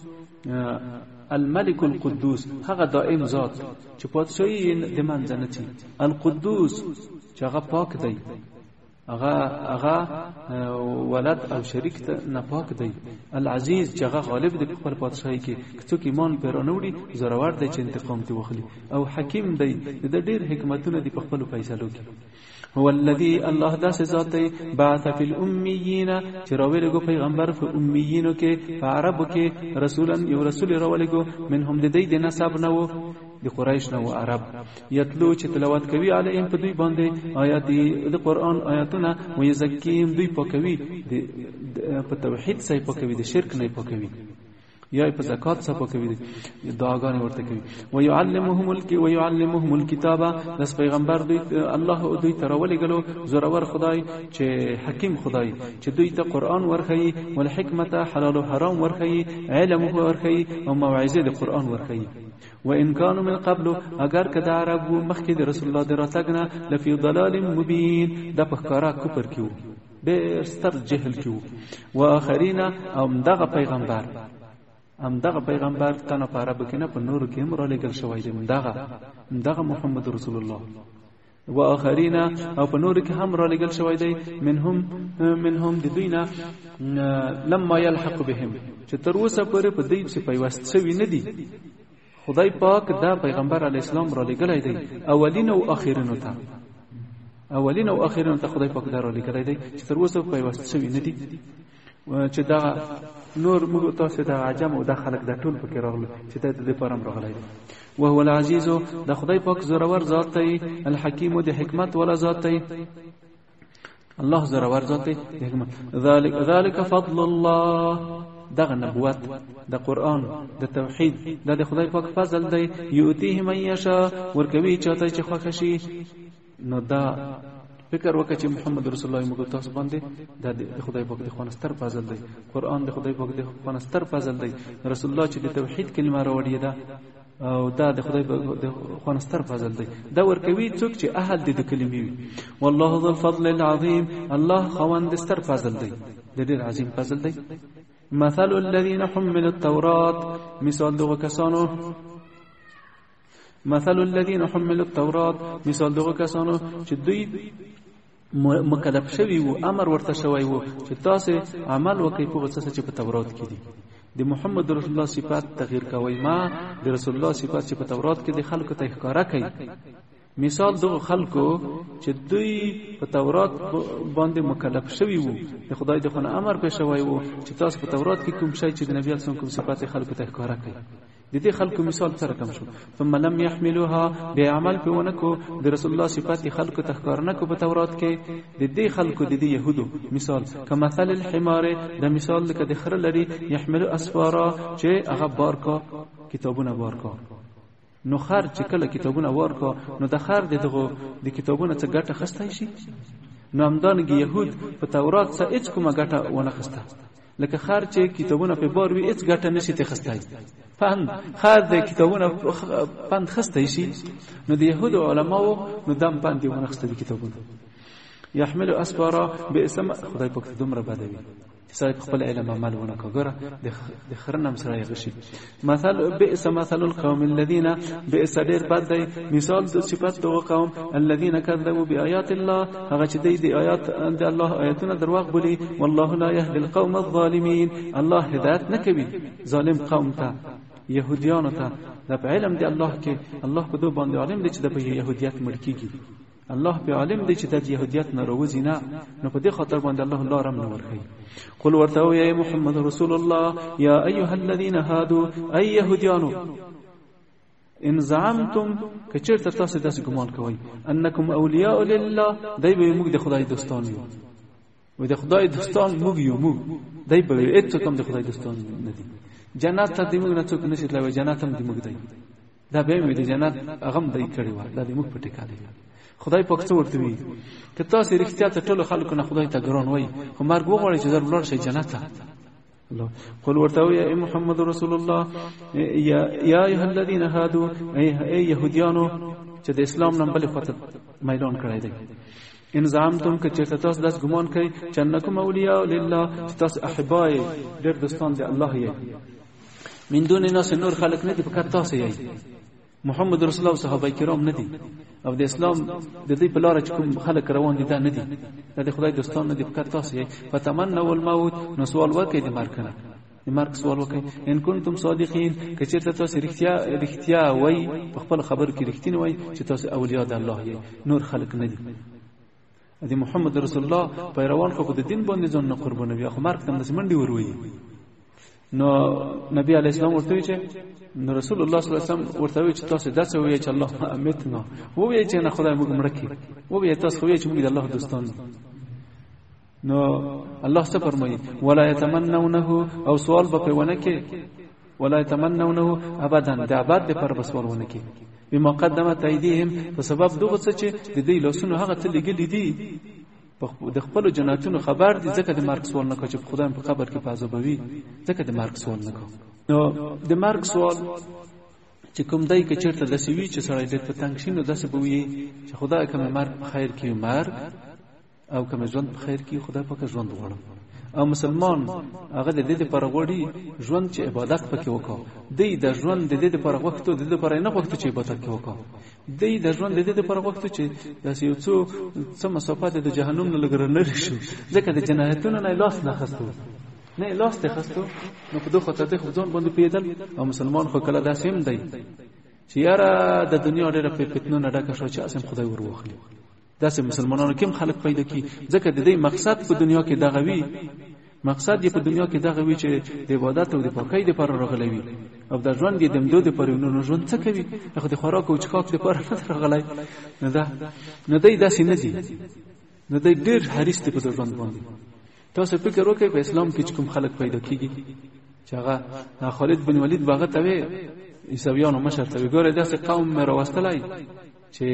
الملك القدوس هغه دائم ذات چې پادشاهي د منځنه چی القدوس چې هغه پاک دی هغه ولد او شریک ته نه پاک دی. العزیز چې هغه غالب دی په خپل پادشاهي کې څوک ایمان پر اونوړي زورور دی چې انتقام ته وخلي او حکیم دی د ډېر حکمتونه دی په خپل فیصلو کې. هو الذي الله داس ذاته بعث في الاميين چراویلګو پیغمبر په امیینو کې په عربو کې رسولا یو رسول راولګو منهم د دې د نسب نو د قریش نو عرب یتلو چې تلاوت کوي علیهم په دوی باندې آیات د قران آیاتونه ويزکیم دوی پاکوي په توحید سي پاکوي د شرک نه پاکوي یا په زکات څخه پاکوي دعاګانې ورته کوي. ويعلمهم الكتاب داس پیغمبر دوی الله دوی تراولې غلو زورور خدای چې حکیم خدای چې دوی ته قران ورخی ول حکمت حلال او حرام ورخی علم ورخی او موعظه د قران ورخی. وان كانوا من قبل اگر کدا عرب مخکې د رسول الله دراتګنه لفي ضلال مبين د پخکارا کوپر کیو ډېر ستر جهل کیو. واخرین او دغه پیغمبر تنه په عربو کې نه په نورو کې هم را لېږل شوی دی دغه محمد رسول الله واخرین او په نورو کې هم را لېږل شوی دی منهم د دوی نه لما يلحق بهم چې تر اوسه پورې په دې څه پیوست شوی نه دي. خدای پاک دا پیغمبر علی السلام را لېږلی دی اولین او اخرین ته خدای پاک دا را لېږلی دی چې تر اوسه پیوست شوی نه دي چې دا نور موږ تاسو ته عجم او د خلق د ټول پکې راغلو چې د دې پرم راغلی. وهو العزيز د خدای پاک زورور ذات دی الحکیم د حکمت ولا ذات دی الله زورور ذات دی حکمت. ذلك فضل الله دغه نبوت د قران د توحید د خدای پاک فضل دی یؤتیه من یشاء ورکوي چاته چې خوښ شي. نو دا فکر وکړه چې محمد رسول الله موږ تاسو باندې د خدای پاک د خوانستر فضل دی قران د خدای پاک د خوانستر فضل دی رسول الله چې د توحید کلمه راوړی دا او دا د خدای پاک د خوانستر فضل دی دا ورکوي څوک چې اهل دي د کلمې وي. والله ذو الفضل العظیم الله خوان ستر فضل دی د ډېر عظیم فضل دی. مثل الذين حملوا التوراة مثال دغه کسانو مثال دغه کسانو چې دوی مکلف شوی وو امر ورته شوی وو چې تاسو عمل وکړئ په څه چې په تورات کې دي. د محمد رسول الله صفات تغییر کوي ما د رسول الله صفات چې په تورات کې د خلکو ته ښکارا کوي. مثال دغه خلکو چې دوی په تورات باندې مکلف شوی وو د خدای د خونه امر په شوی وو چې تاسو په تورات کې کوم شی چې د نبی اسلام کوم صفات خلکو ته ښکارا کوي د دې خلکو مثال سره کم شو. ثم لم يحملوها بعمل پهونکو د رسول الله صفات خلکو ته ښکارنکو په تورات کې د دې خلکو د دې يهودو مثال کمثل الحمار د مثال لکه د خر لري يحمل اسفارا چې هغه بارکا کتابونه بارکا. نو خر چې کله کتابونه ورکا نو د خر دغه د کتابونه څخه ګټه خسته شي. نو همدانګي يهود په تورات څخه هیڅ کومه ګټه ونه خسته لکه خر چې کتابونه په بار وي هیڅ ګټه نشي ته خسته. فهم خر د کتابونه پند خسته شي نو د يهود علماو نو دم باندې ونه خسته د کتابونه. يحمل اسفارا باسم خدای پاک دومره بدوي صاحب خپل علم عمل ونه کوګره د خرنم سره غشي. مثال بئس مثل القوم الذين بئس ډیر بد دی مثال د صفات د قوم الذين كذبوا بآيات الله هغه چې د آیات د الله آیاتونه دروغ بولي. والله لا يهدي القوم الظالمين الله هدایت نکوي ظالم قوم ته يهوديان ته. د علم دی الله کې الله په دوه باندې علم دی چې د يهوديت ملکيږي الله په عالم دی چې د يهوديت نه روزي نه نو په دې خاطر باندې الله لارم نه ورخي. قل ورته يا محمد رسول الله يا ايها الذين هادوا اي يهوديانو ان زعمتم کچرته تاسو داسې ګمان کوئ انکم اولیاء لله دای به موږ د خدای دوستان یو و د خدای دوستان موږ یو موږ دای به اته کوم د خدای دوستان نه دي. جنت ته موږ نه څوک نشي تللی جنت هم دې موږ دی دا به موږ د جنت هغه دای کړی و دا دې موږ پټه کړی. خدای پاک څه ورته وی که تاسو رښتیا ته ټول خلکو نه خدای ته ګران وای خو مرګ وغواړي چې در ولاړ شي جنت ته الله قل ورته یا محمد رسول الله یا ایها الذين هادو ای يهوديانو چې د اسلام نن بل خاطر میدان کړی دی ان زعمتم که چېرته تاسو داس ګمان کوي چې انکم اولیاء لله چې تاسو احبای ډېر دوستان دی الله یې من دون الناس نور خلق نه دي فقط تاسو یې محمد رسول الله صحابه کرام نه دي او د اسلام د دې په لار چې کوم خلک روان دي دا نه دي د خدای دوستان نه دي فقط تاسو یې فتمنوا الموت نو سوال وکړئ د مرګ نه د مرګ سوال وکړئ ان کنتم صادقین که چېرته تاسو رښتیا وای په خپل خبر کې رښتینی وای چې تاسو اولیاء د الله یې نور خلق نه دي د محمد رسول الله پیروان خو د دین باندې ځان نه قربانوي خو مرګ تم د منډي وروي نو نبی علی السلام ورته چې نو رسول الله صلی الله علیه وسلم ورته چې تاسو داسې وایي چې الله امتنا وایي چې نه خدای موږ مړ کړي وایي تاسو وایي چې موږ د الله دوستان نو الله څه فرمایي ولا يتمنونه او سوال به ونه کې ولا يتمنونه ابدا د ابد د پر بسوال ونه کې بما قدمت ايديهم په سبب دغه څه چې د دې لاسونو هغه ته لګلې دي د خپل جناتونو خبر دي ځکه د مرګ سوال نه کوي چې خدای په قبر کې عذابوي ځکه د مرګ سوال نه کوي نو د مرګ سوال چې کوم دای کې چیرته د سوي چې سړی د پتنګ شینو داسې بوي چې خدای کوم مرګ په خیر کې مرګ او کوم ژوند په خیر کې خدای پاک ژوند غواړي او مسلمان هغه د دې لپاره غوړي ژوند چې عبادت پکې وکړي د ژوند د دې لپاره وخت د دې لپاره نه وخت چې عبادت کې وکړي د ژوند د دې لپاره وخت چې داسې یو څو مسافات د جهنم نه لګره نه شي ځکه د جنایتونو نه لاس نه خستو نه لاس ته خستو نو په دوه خطر ته ځون باندې پیدل او مسلمان خو کله داسې هم دی چې یاره د دنیا ډېر په فتنو نه ډکه شو چې اسیم خدای وروخلي داسې مسلمانانو کوم خلق پیدا کی ځکه د دې مقصد په دنیا کې دغه وی مقصد یې په دنیا کې دغه وی چې د عبادت او د پاکۍ لپاره راغلی وي او د ژوند یې د مدود لپاره نو ژوند څه کوي هغه د خوراک او چښاک لپاره راغلی نه دی داسې نه دي نه دی ډېر حریص دی په ژوند باندې تاسو فکر وکړئ په اسلام کې کوم خلق پیدا کیږي چې هغه خالد بن ولید باغ ته وي عیسویانو مشر ته ګوره داسې قوم مې راوستلای چې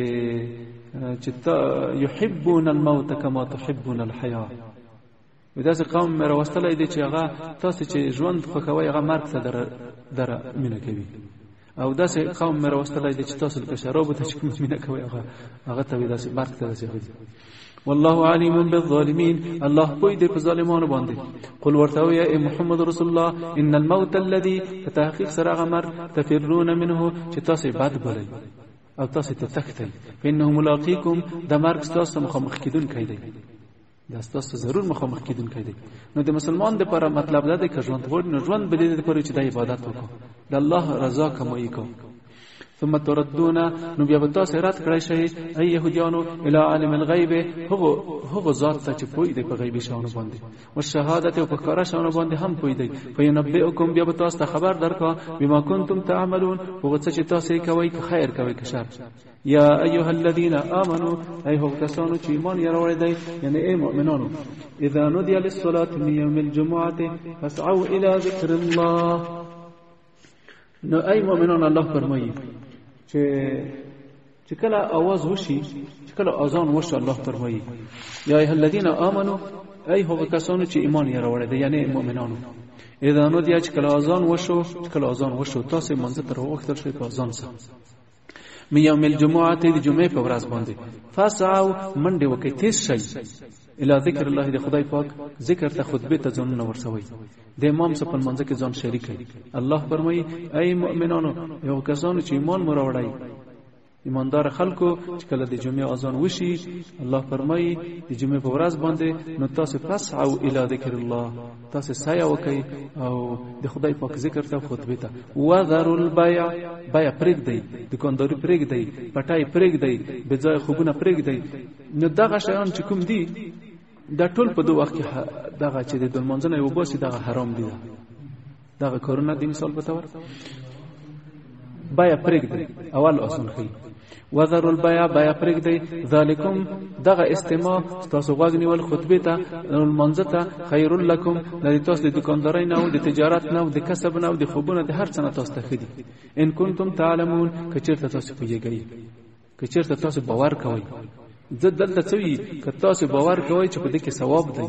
يحبون الموت كما تحبون الحياه وداسې قوم مې راوستلای دي چې هغه تاسو چې ژوند خوښوي هغه مرګ ته در مینه کوي او داسې قوم مې راوستلای دي چې تاسو د شراب ته چې مینه کوي هغه ته داسې مرګ ته رسېږي والله عليم بالظالمين الله پوی دی په ظالمانو باندې قل ورته یا محمد رسول الله ان الموت الذي فتحقيق سرغ مر تفرون منه چې تاسو بد بولئ او تاسو ته تختئ فانه ملاقيكم د مرګ تاسو مخامخ کیدون کیدی دا تاسو ضرور مخامخ کیدون کیدی نو د مسلمان د لپاره مطلب دا دی چې ژوند ور نه ژوند بل د لپاره چې د عبادت وکړو د الله رضا کموي کو ثم تردون نو بیا تاسو رات کړئ شي ای يهوديانو الى عالم الغيب هو ذات ته چې پوي دی په غیبي شانو باندې او شهادت او په کار شانو باندې هم پوي دی فینبئکم بیا تاسو ته خبر درکا بما کنتم تعملون هو څه چې تاسو کوي که خیر کوي که شر یا ایها الذين امنوا ایها کسانو چې ایمان یې راوړی دی یعنی ای مؤمنانو اذا نودي للصلاه من يوم الجمعه فاسعوا الى ذكر الله نو ای مؤمنان الله فرمایي چې کله आवाज وشي چې کله اذان وشي الله فرمایي یا ایها الذين امنوا ای هغه کسانو چې ایمان یې راوړی دی یعنی مؤمنانو اذا نودي چې کله اذان وشو تاسو منځ تر وخت شي په اذان سره من يوم الجمعه د جمعې په ورځ باندې فاسعوا منډه وکي تیز شي الى ذکر الله د خدای پاک ذکر ته خطبه ته ځان نور سوي د امام صف منځ کې ځان شریک کړي الله فرمایي ای مؤمنانو یو کسانو چې ایمان مراوړای ایماندار خلکو چې کله د جمعې اذان وشي الله فرمایي د جمعې په ورځ باندې نو تاسو فاسعوا الى ذکر الله تاسو سایه وکي او د خدای پاک ذکر ته خطبه ته وذروا البيع بيع پرېږدئ دکانداري پرېږدئ پټای پرېږدئ به ځای خوبونه پرېږدئ نو دغه شیان چې کوم دي دا ټول په دوه وخت کې دغه چې د منځنه یو باسي دغه حرام دي دغه کارونه د مثال په تور بیا پرېږدئ اول اصل خي وذروا البيع بیا پرېږدئ ذالکم دغه استماع تاسو غوږ نیول خطبه ته منځ ته خیر لکم د تاسو د دکاندارۍ نه او د تجارت نه او د کسب نه او د خوبونو د هر څه نه تاسو ته خدي ان کنتم تعلمون کچرته تاسو پوهیږئ که چیرته تاسو باور کوئ زه دلته څه وي که تاسو باور کوئ چې په دې کې ثواب دی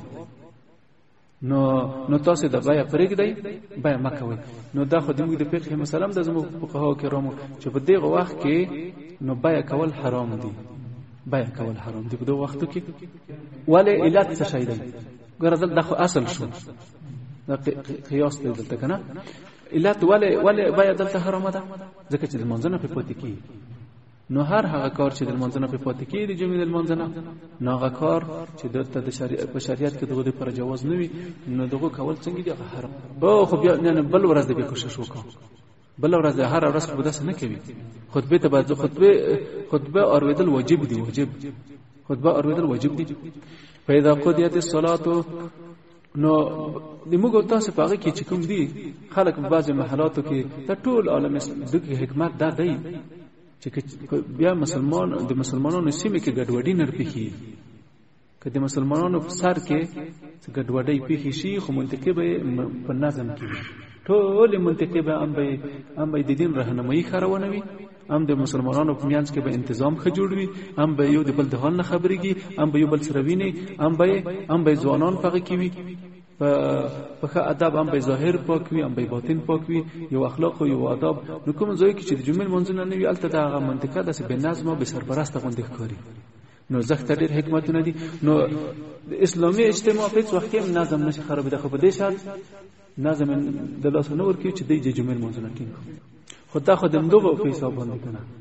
نو تاسو د بیا پرېږدئ بیا مه کوئ. نو دا خو زموږ د فقه مسلم د زموږ فقهاو کرامو چې په دغه وخت کې نو بیا کول حرام دي، بیا کول حرام دي په دغه وختو کې. ولې علت څه شی دی؟ ګوره دا خو اصل شو، دا قیاس دی دلته که نه. علت ولې بیا دلته حرامه ده؟ ځکه چې د لمانځه نه پرې پاتې کېږي. نو هر هغه کار چې د لمانځه نه پرې پاتې کېږي د جمعې د لمانځه نه، نو هغه کار چې دلته په شریعت کې دغه لپاره جواز نه وي، نو دغه کول څنګه دي؟ هغه حرام. خو بیا نه بل ورځ دې کوشش وکړه، بل ورځ هر ورځ خو داسې نه کوي. خطبه ته باید خطبه اوریدل واجب دي، واجب خطبه اوریدل واجب دي. فإذا قضيت الصلاة نو د موږ تاسو په هغه کې چې کوم دي خلک په بعض محلاتو کې د ټول عالم دغه حکمت دا دی چې بیا د مسلمانانو سیمه کې ګډوډي نه پیښي. که د مسلمانانو په سر کې ګډوډي پیښي شي خو منطقه به په نظم کې ټول منطقه به ام به د دین راهنمایي خارونه وي، ام د مسلمانانو په میانځ کې به تنظیم ښه جوړ وي، ام به یو د بل د حال نه خبرېږي، ام به یو بل سره ویني، ام به ځوانان پغه کې وي په ښه ادب، ام به ظاهر پاک وي، ام به باطن پاک وي، یو اخلاق او یو آداب. نو کوم ځای کې چې د جمعې منځونه نه وي الته د هغه منطقه داسې بې نظمه بې سرپرسته غوندې ښکاري. نو زخته ډېر حکمتونه دي. نو د اسلامي اجتماع په هېڅ وخت کې نظم نشي خرابېده، خو په دې شرط نظم د لاسه نه ورکوي چې دی د جمعې منځونه ټینګ کړي. خو دا خو د همدغو په حساب باندې که نه،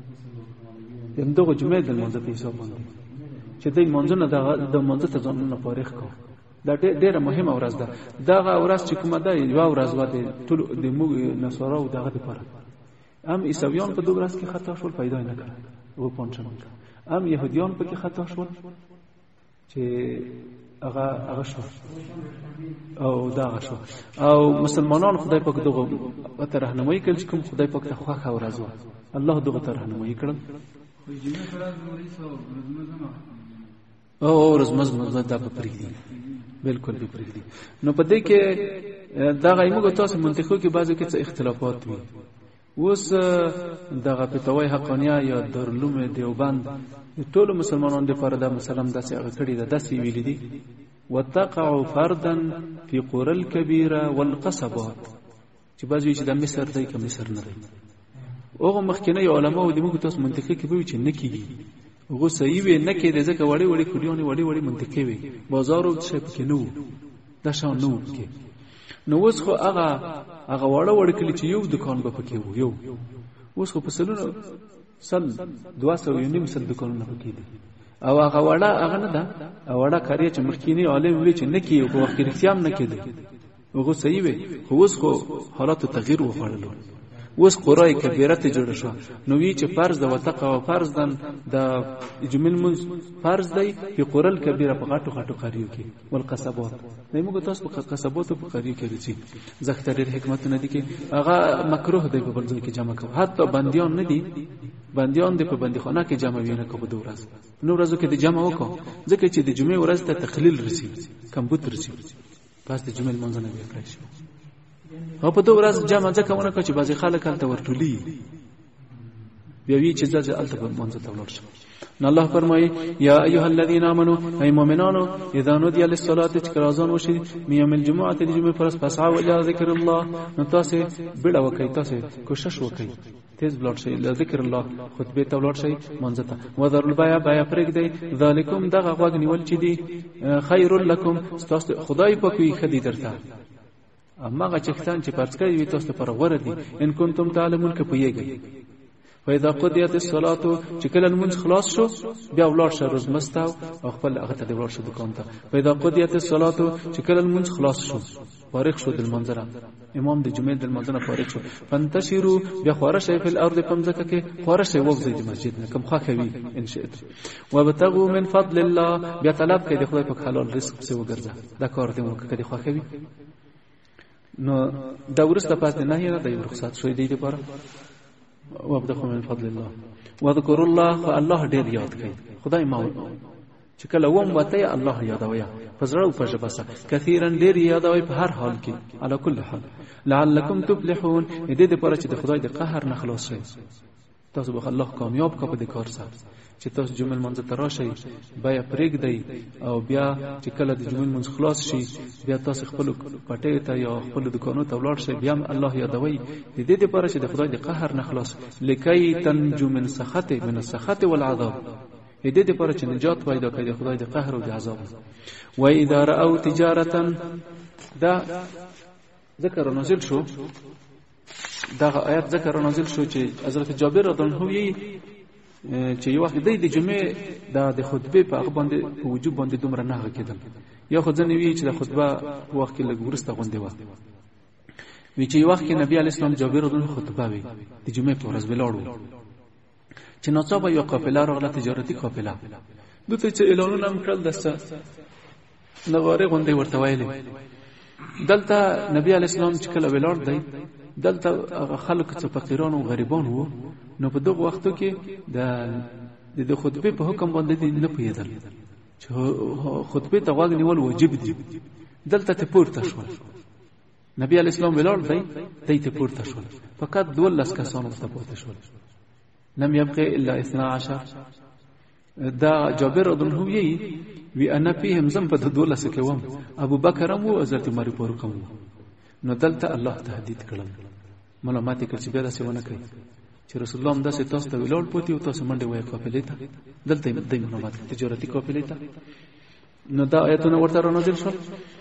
د همدغو جمعې د لمانځه په حساب باندې چې دی لمانځونه د لمانځه ته ځانونه فارغ کړو. دا ډېره مهمه ورځ ده. دغه ورځ چې کومه ده یوه ورځ وه د موږ نصاراو دغه دپاره. هم عیسویان په دغه ورځ کې خطا شول، پیدا یې نه کړه وپانچمه. هم یهودیان پکې خطا شول چې هغه شو او دغه شو، او مسلمانان خدای پاک دغه ته راهنمایي کړل چې کوم خدای پاک ته خوښه ورځ وه الله دغه ته راهنمایي کړل. او ورځ دا به پرېږدي، بالکل به پرېږدي. نو په دې کې دغه موږ تاسو منطقو کې بعضو کې څه اختلافات وي. اوس دغه فتاوی حقانیه یا دارالعلوم دیوبند ټول مسلمانانو لپاره دا مثلا داسې هغه کړي ده، داسې ویلي دي وتقع فردا فی قرى الكبيره والقصبات، چې بعض وی چې د مصر دی که مصر نه دی. هغه مخکینی علماء د موږ تاسو منطقي کې وی چې نه کیږي، هغه صحیح وي نه کېده ځکه وړي وړي کلیونه وړي منطقي وي، بازار او څه پکې نه وو، دا شان نه وو کې. نو اوس خو هغه وړه کلی چې یو دکان به پکې وو، یو اوس خو په سلونو سل 200 دکانونه پکې دي. او هغه وړه هغه نه ده، وړه کاریه چې مخکینی عالم وی چې نه کیږي په وخت کې رښتیا نه کېده، هغه صحیح وي. خو اوس خو حالات تغییر وخوړل، اوس قرای کبیره ته جوړ شو. نو وی چې فرض د وتقه او فرض د جمل من فرض دی په قرل کبیره په غټو قریو کې والقصبات. نه موږ تاسو په قصباتو په قریو کې رچی زخته ډېر حکمتونه دي کې هغه مکروه دی په بل ځای کې جمع کوي. حتی بنديان نه دي، بنديان د په بندخانه کې جمع وینه کوي د ورځ، نو ورځو کې د جمع وکړو ځکه چې د جمعې ورځ ته تخلیل رسی، کمبود رسی، پس د جمعې منځ نه وکړای شي. او په دوه ورځ جمع ځکه ونه کړ چې بعضی خلک هلته ورټولي بیا وی چې ځکه هلته په منځ ته ولاړ شي. نو الله فرمایي یا ایها الذین آمنوا ای مؤمنانو اذا نودي للصلاه چې اذان وشي من یوم الجمعه د جمعې پر فسعوا الى ذکر الله، نو تاسو بیړه وکړئ، تاسو کوشش وکړئ تیز بلاړ شي ل ذکر الله، خطبه ته ولاړ شي منځ ته. وذر البيع بيع پرېږدئ، ذالکم دغه غوږ نیول چې دي خیر لکم، تاسو خدای په کوي خدي درته اما غچختان چې پرڅ کوي وي تاسو پر غوړه دي ان کنتم تعلمون که پوهیږئ. فاذا قضيت الصلاه چې کله المنځ خلاص شو بیا ولاړ شه روز مستاو او خپل هغه ته ولاړ شه دکان ته. فاذا قضيت الصلاه چې کله المنځ خلاص شو فارغ شو د منظره، امام د جمعې د منځنه فارغ شو، فانتشروا بیا خورشه په الارض پمزکه کې خورشه وغځي د مسجد نه کم خاکوي ان شاء الله. وابتغوا من فضل الله بیا طلب کوي د خدای په حلال رزق څخه وګرځه، دا کار دې مو کوي خاکوي. نو دا ورسته پاتې نه یې د رخصت شوې دی لپاره. وابتغوا من فضل الله وذكروا الله، الله ډېر یاد کوي خدای ما چې کله وم وته الله یادوي فزړه او فجبسه کثیرا ډېر یادوي په هر حال کې على كل حال لعلكم تفلحون، دې لپاره چې د خدای د قهر نه خلاص شئ. تاسو به الله کامیاب کا په دې کار سره چې تاسو جمعه منځ ته راشئ بیا پرېږدئ او بیا چې کله د جمعه منځ خلاص شي بیا تاسو خپل پټې ته یا خپل دکانو ته ولاړ شئ بیا الله یادوي د دې لپاره چې د خدای د قهر نه خلاص لکي تنجو من السخط والعذاب د دې لپاره چې نجات پیدا کړي د خدای د قهر او د عذاب. و اذا راوا تجارتا دا ذکر نازل شو دا آیات ذکر نازل شو چې حضرت جابر رضی الله عنه چې یو وخت د جمعې د خطبه په باندې په وجوب باندې دومره نه کېدل یا خو ځنه وی چې د خطبه وخت کې لږ ورسته غونډه و وی چې یو وخت کې نبی علی السلام جابر رضی الله عنه خطبه وی د جمعې په ورځ ولاړو چې ناڅاپه یو قافله راغله تجارتي قافله دوی چې اعلانونه هم کړل دسته نغاره غونډه ورته ویلې دلته نبی علی السلام چې کله ولاړ دی دلته خلک څه فقیران او غریبان وو نو په دغه وختو کې د خطبه په حکم باندې نه پیدل چې خطبه ته غوږ نیول واجب دي دلته ته پورته شو نبی علی السلام ولاړ دی ته پورته شو فقط 12 کسان ورته پورته شول لم يبقى الا 12 دا جابر رضی الله عنه وی انا فيهم ذنب 12 کوم ابو بکر او حضرت عمر په رقم نو دلته الله تهدید کړل معلومات کړ چې بیا څه ونه کوي چې رسول الله هم داسې تاسو ته ویلول پوتې او تاسو منډه وای قافلې ته دلته د معلومات تجارتي قافلې ته نو دا آیتونه ورته نازل شو.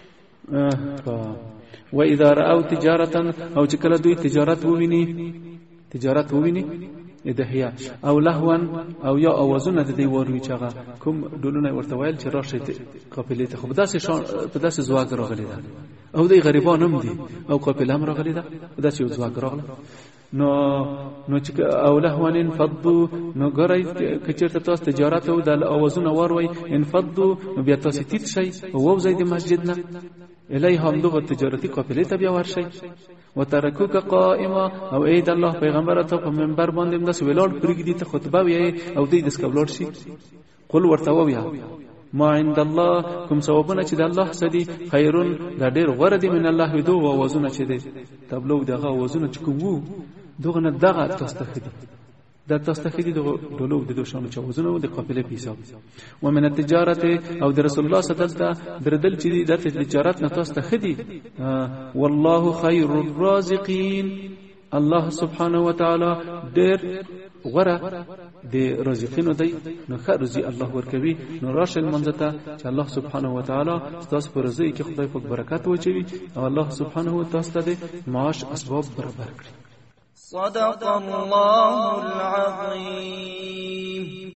و اذا راوا تجارتا او چې کله دوی تجارت وویني ادهیا او لهوان او یا اوازونه د دې وروي چاغه کوم ډولونه ورته ویل چې راشه قافلې ته خو په داسې زواګ راغلي ده او د غریبان هم دي او قافله هم راغلي ده په داسې زواګ راغله نو چې او لهوان انفضوا نو ګرای کچرته تاسو تجارت او د اوازونه وروي انفضوا نو بیا تاسو تیت شي او وځي د مسجد نه الیه هم دغه تجارتي قافلې ته بیا ورشي وترکوک قائما او اید الله پیغمبر ته په منبر باندې د سویلول پرګدي ته خطبه وی او دې د سکبلور شي قل ورته ویا ما عند الله کوم ثوابونه چې د الله سدي خیرون دا ډېر غوړه دي من الله ودو او وزن چې دي تبلو دغه وزن چې کوم دغه نه دغه تستخدي دا تستخدي دغه ډولو د دوشانو چې وزن د قافلې په حساب ومن التجارت او د رسول الله صلی الله علیه وسلم دردل چې د تجارت نه تستخدي والله خير الرازقين الله سبحانه وتعالى ډېر غره د رزقینو دی نو خرزي الله ورکوي نو راشل منځته چې الله سبحانه وتعالى تاسو پر رزق کې خدای پاک برکات وچوي او الله سبحانه وتعالى ستاسو معاش اسباب برابر کړي. صدق الله العظيم.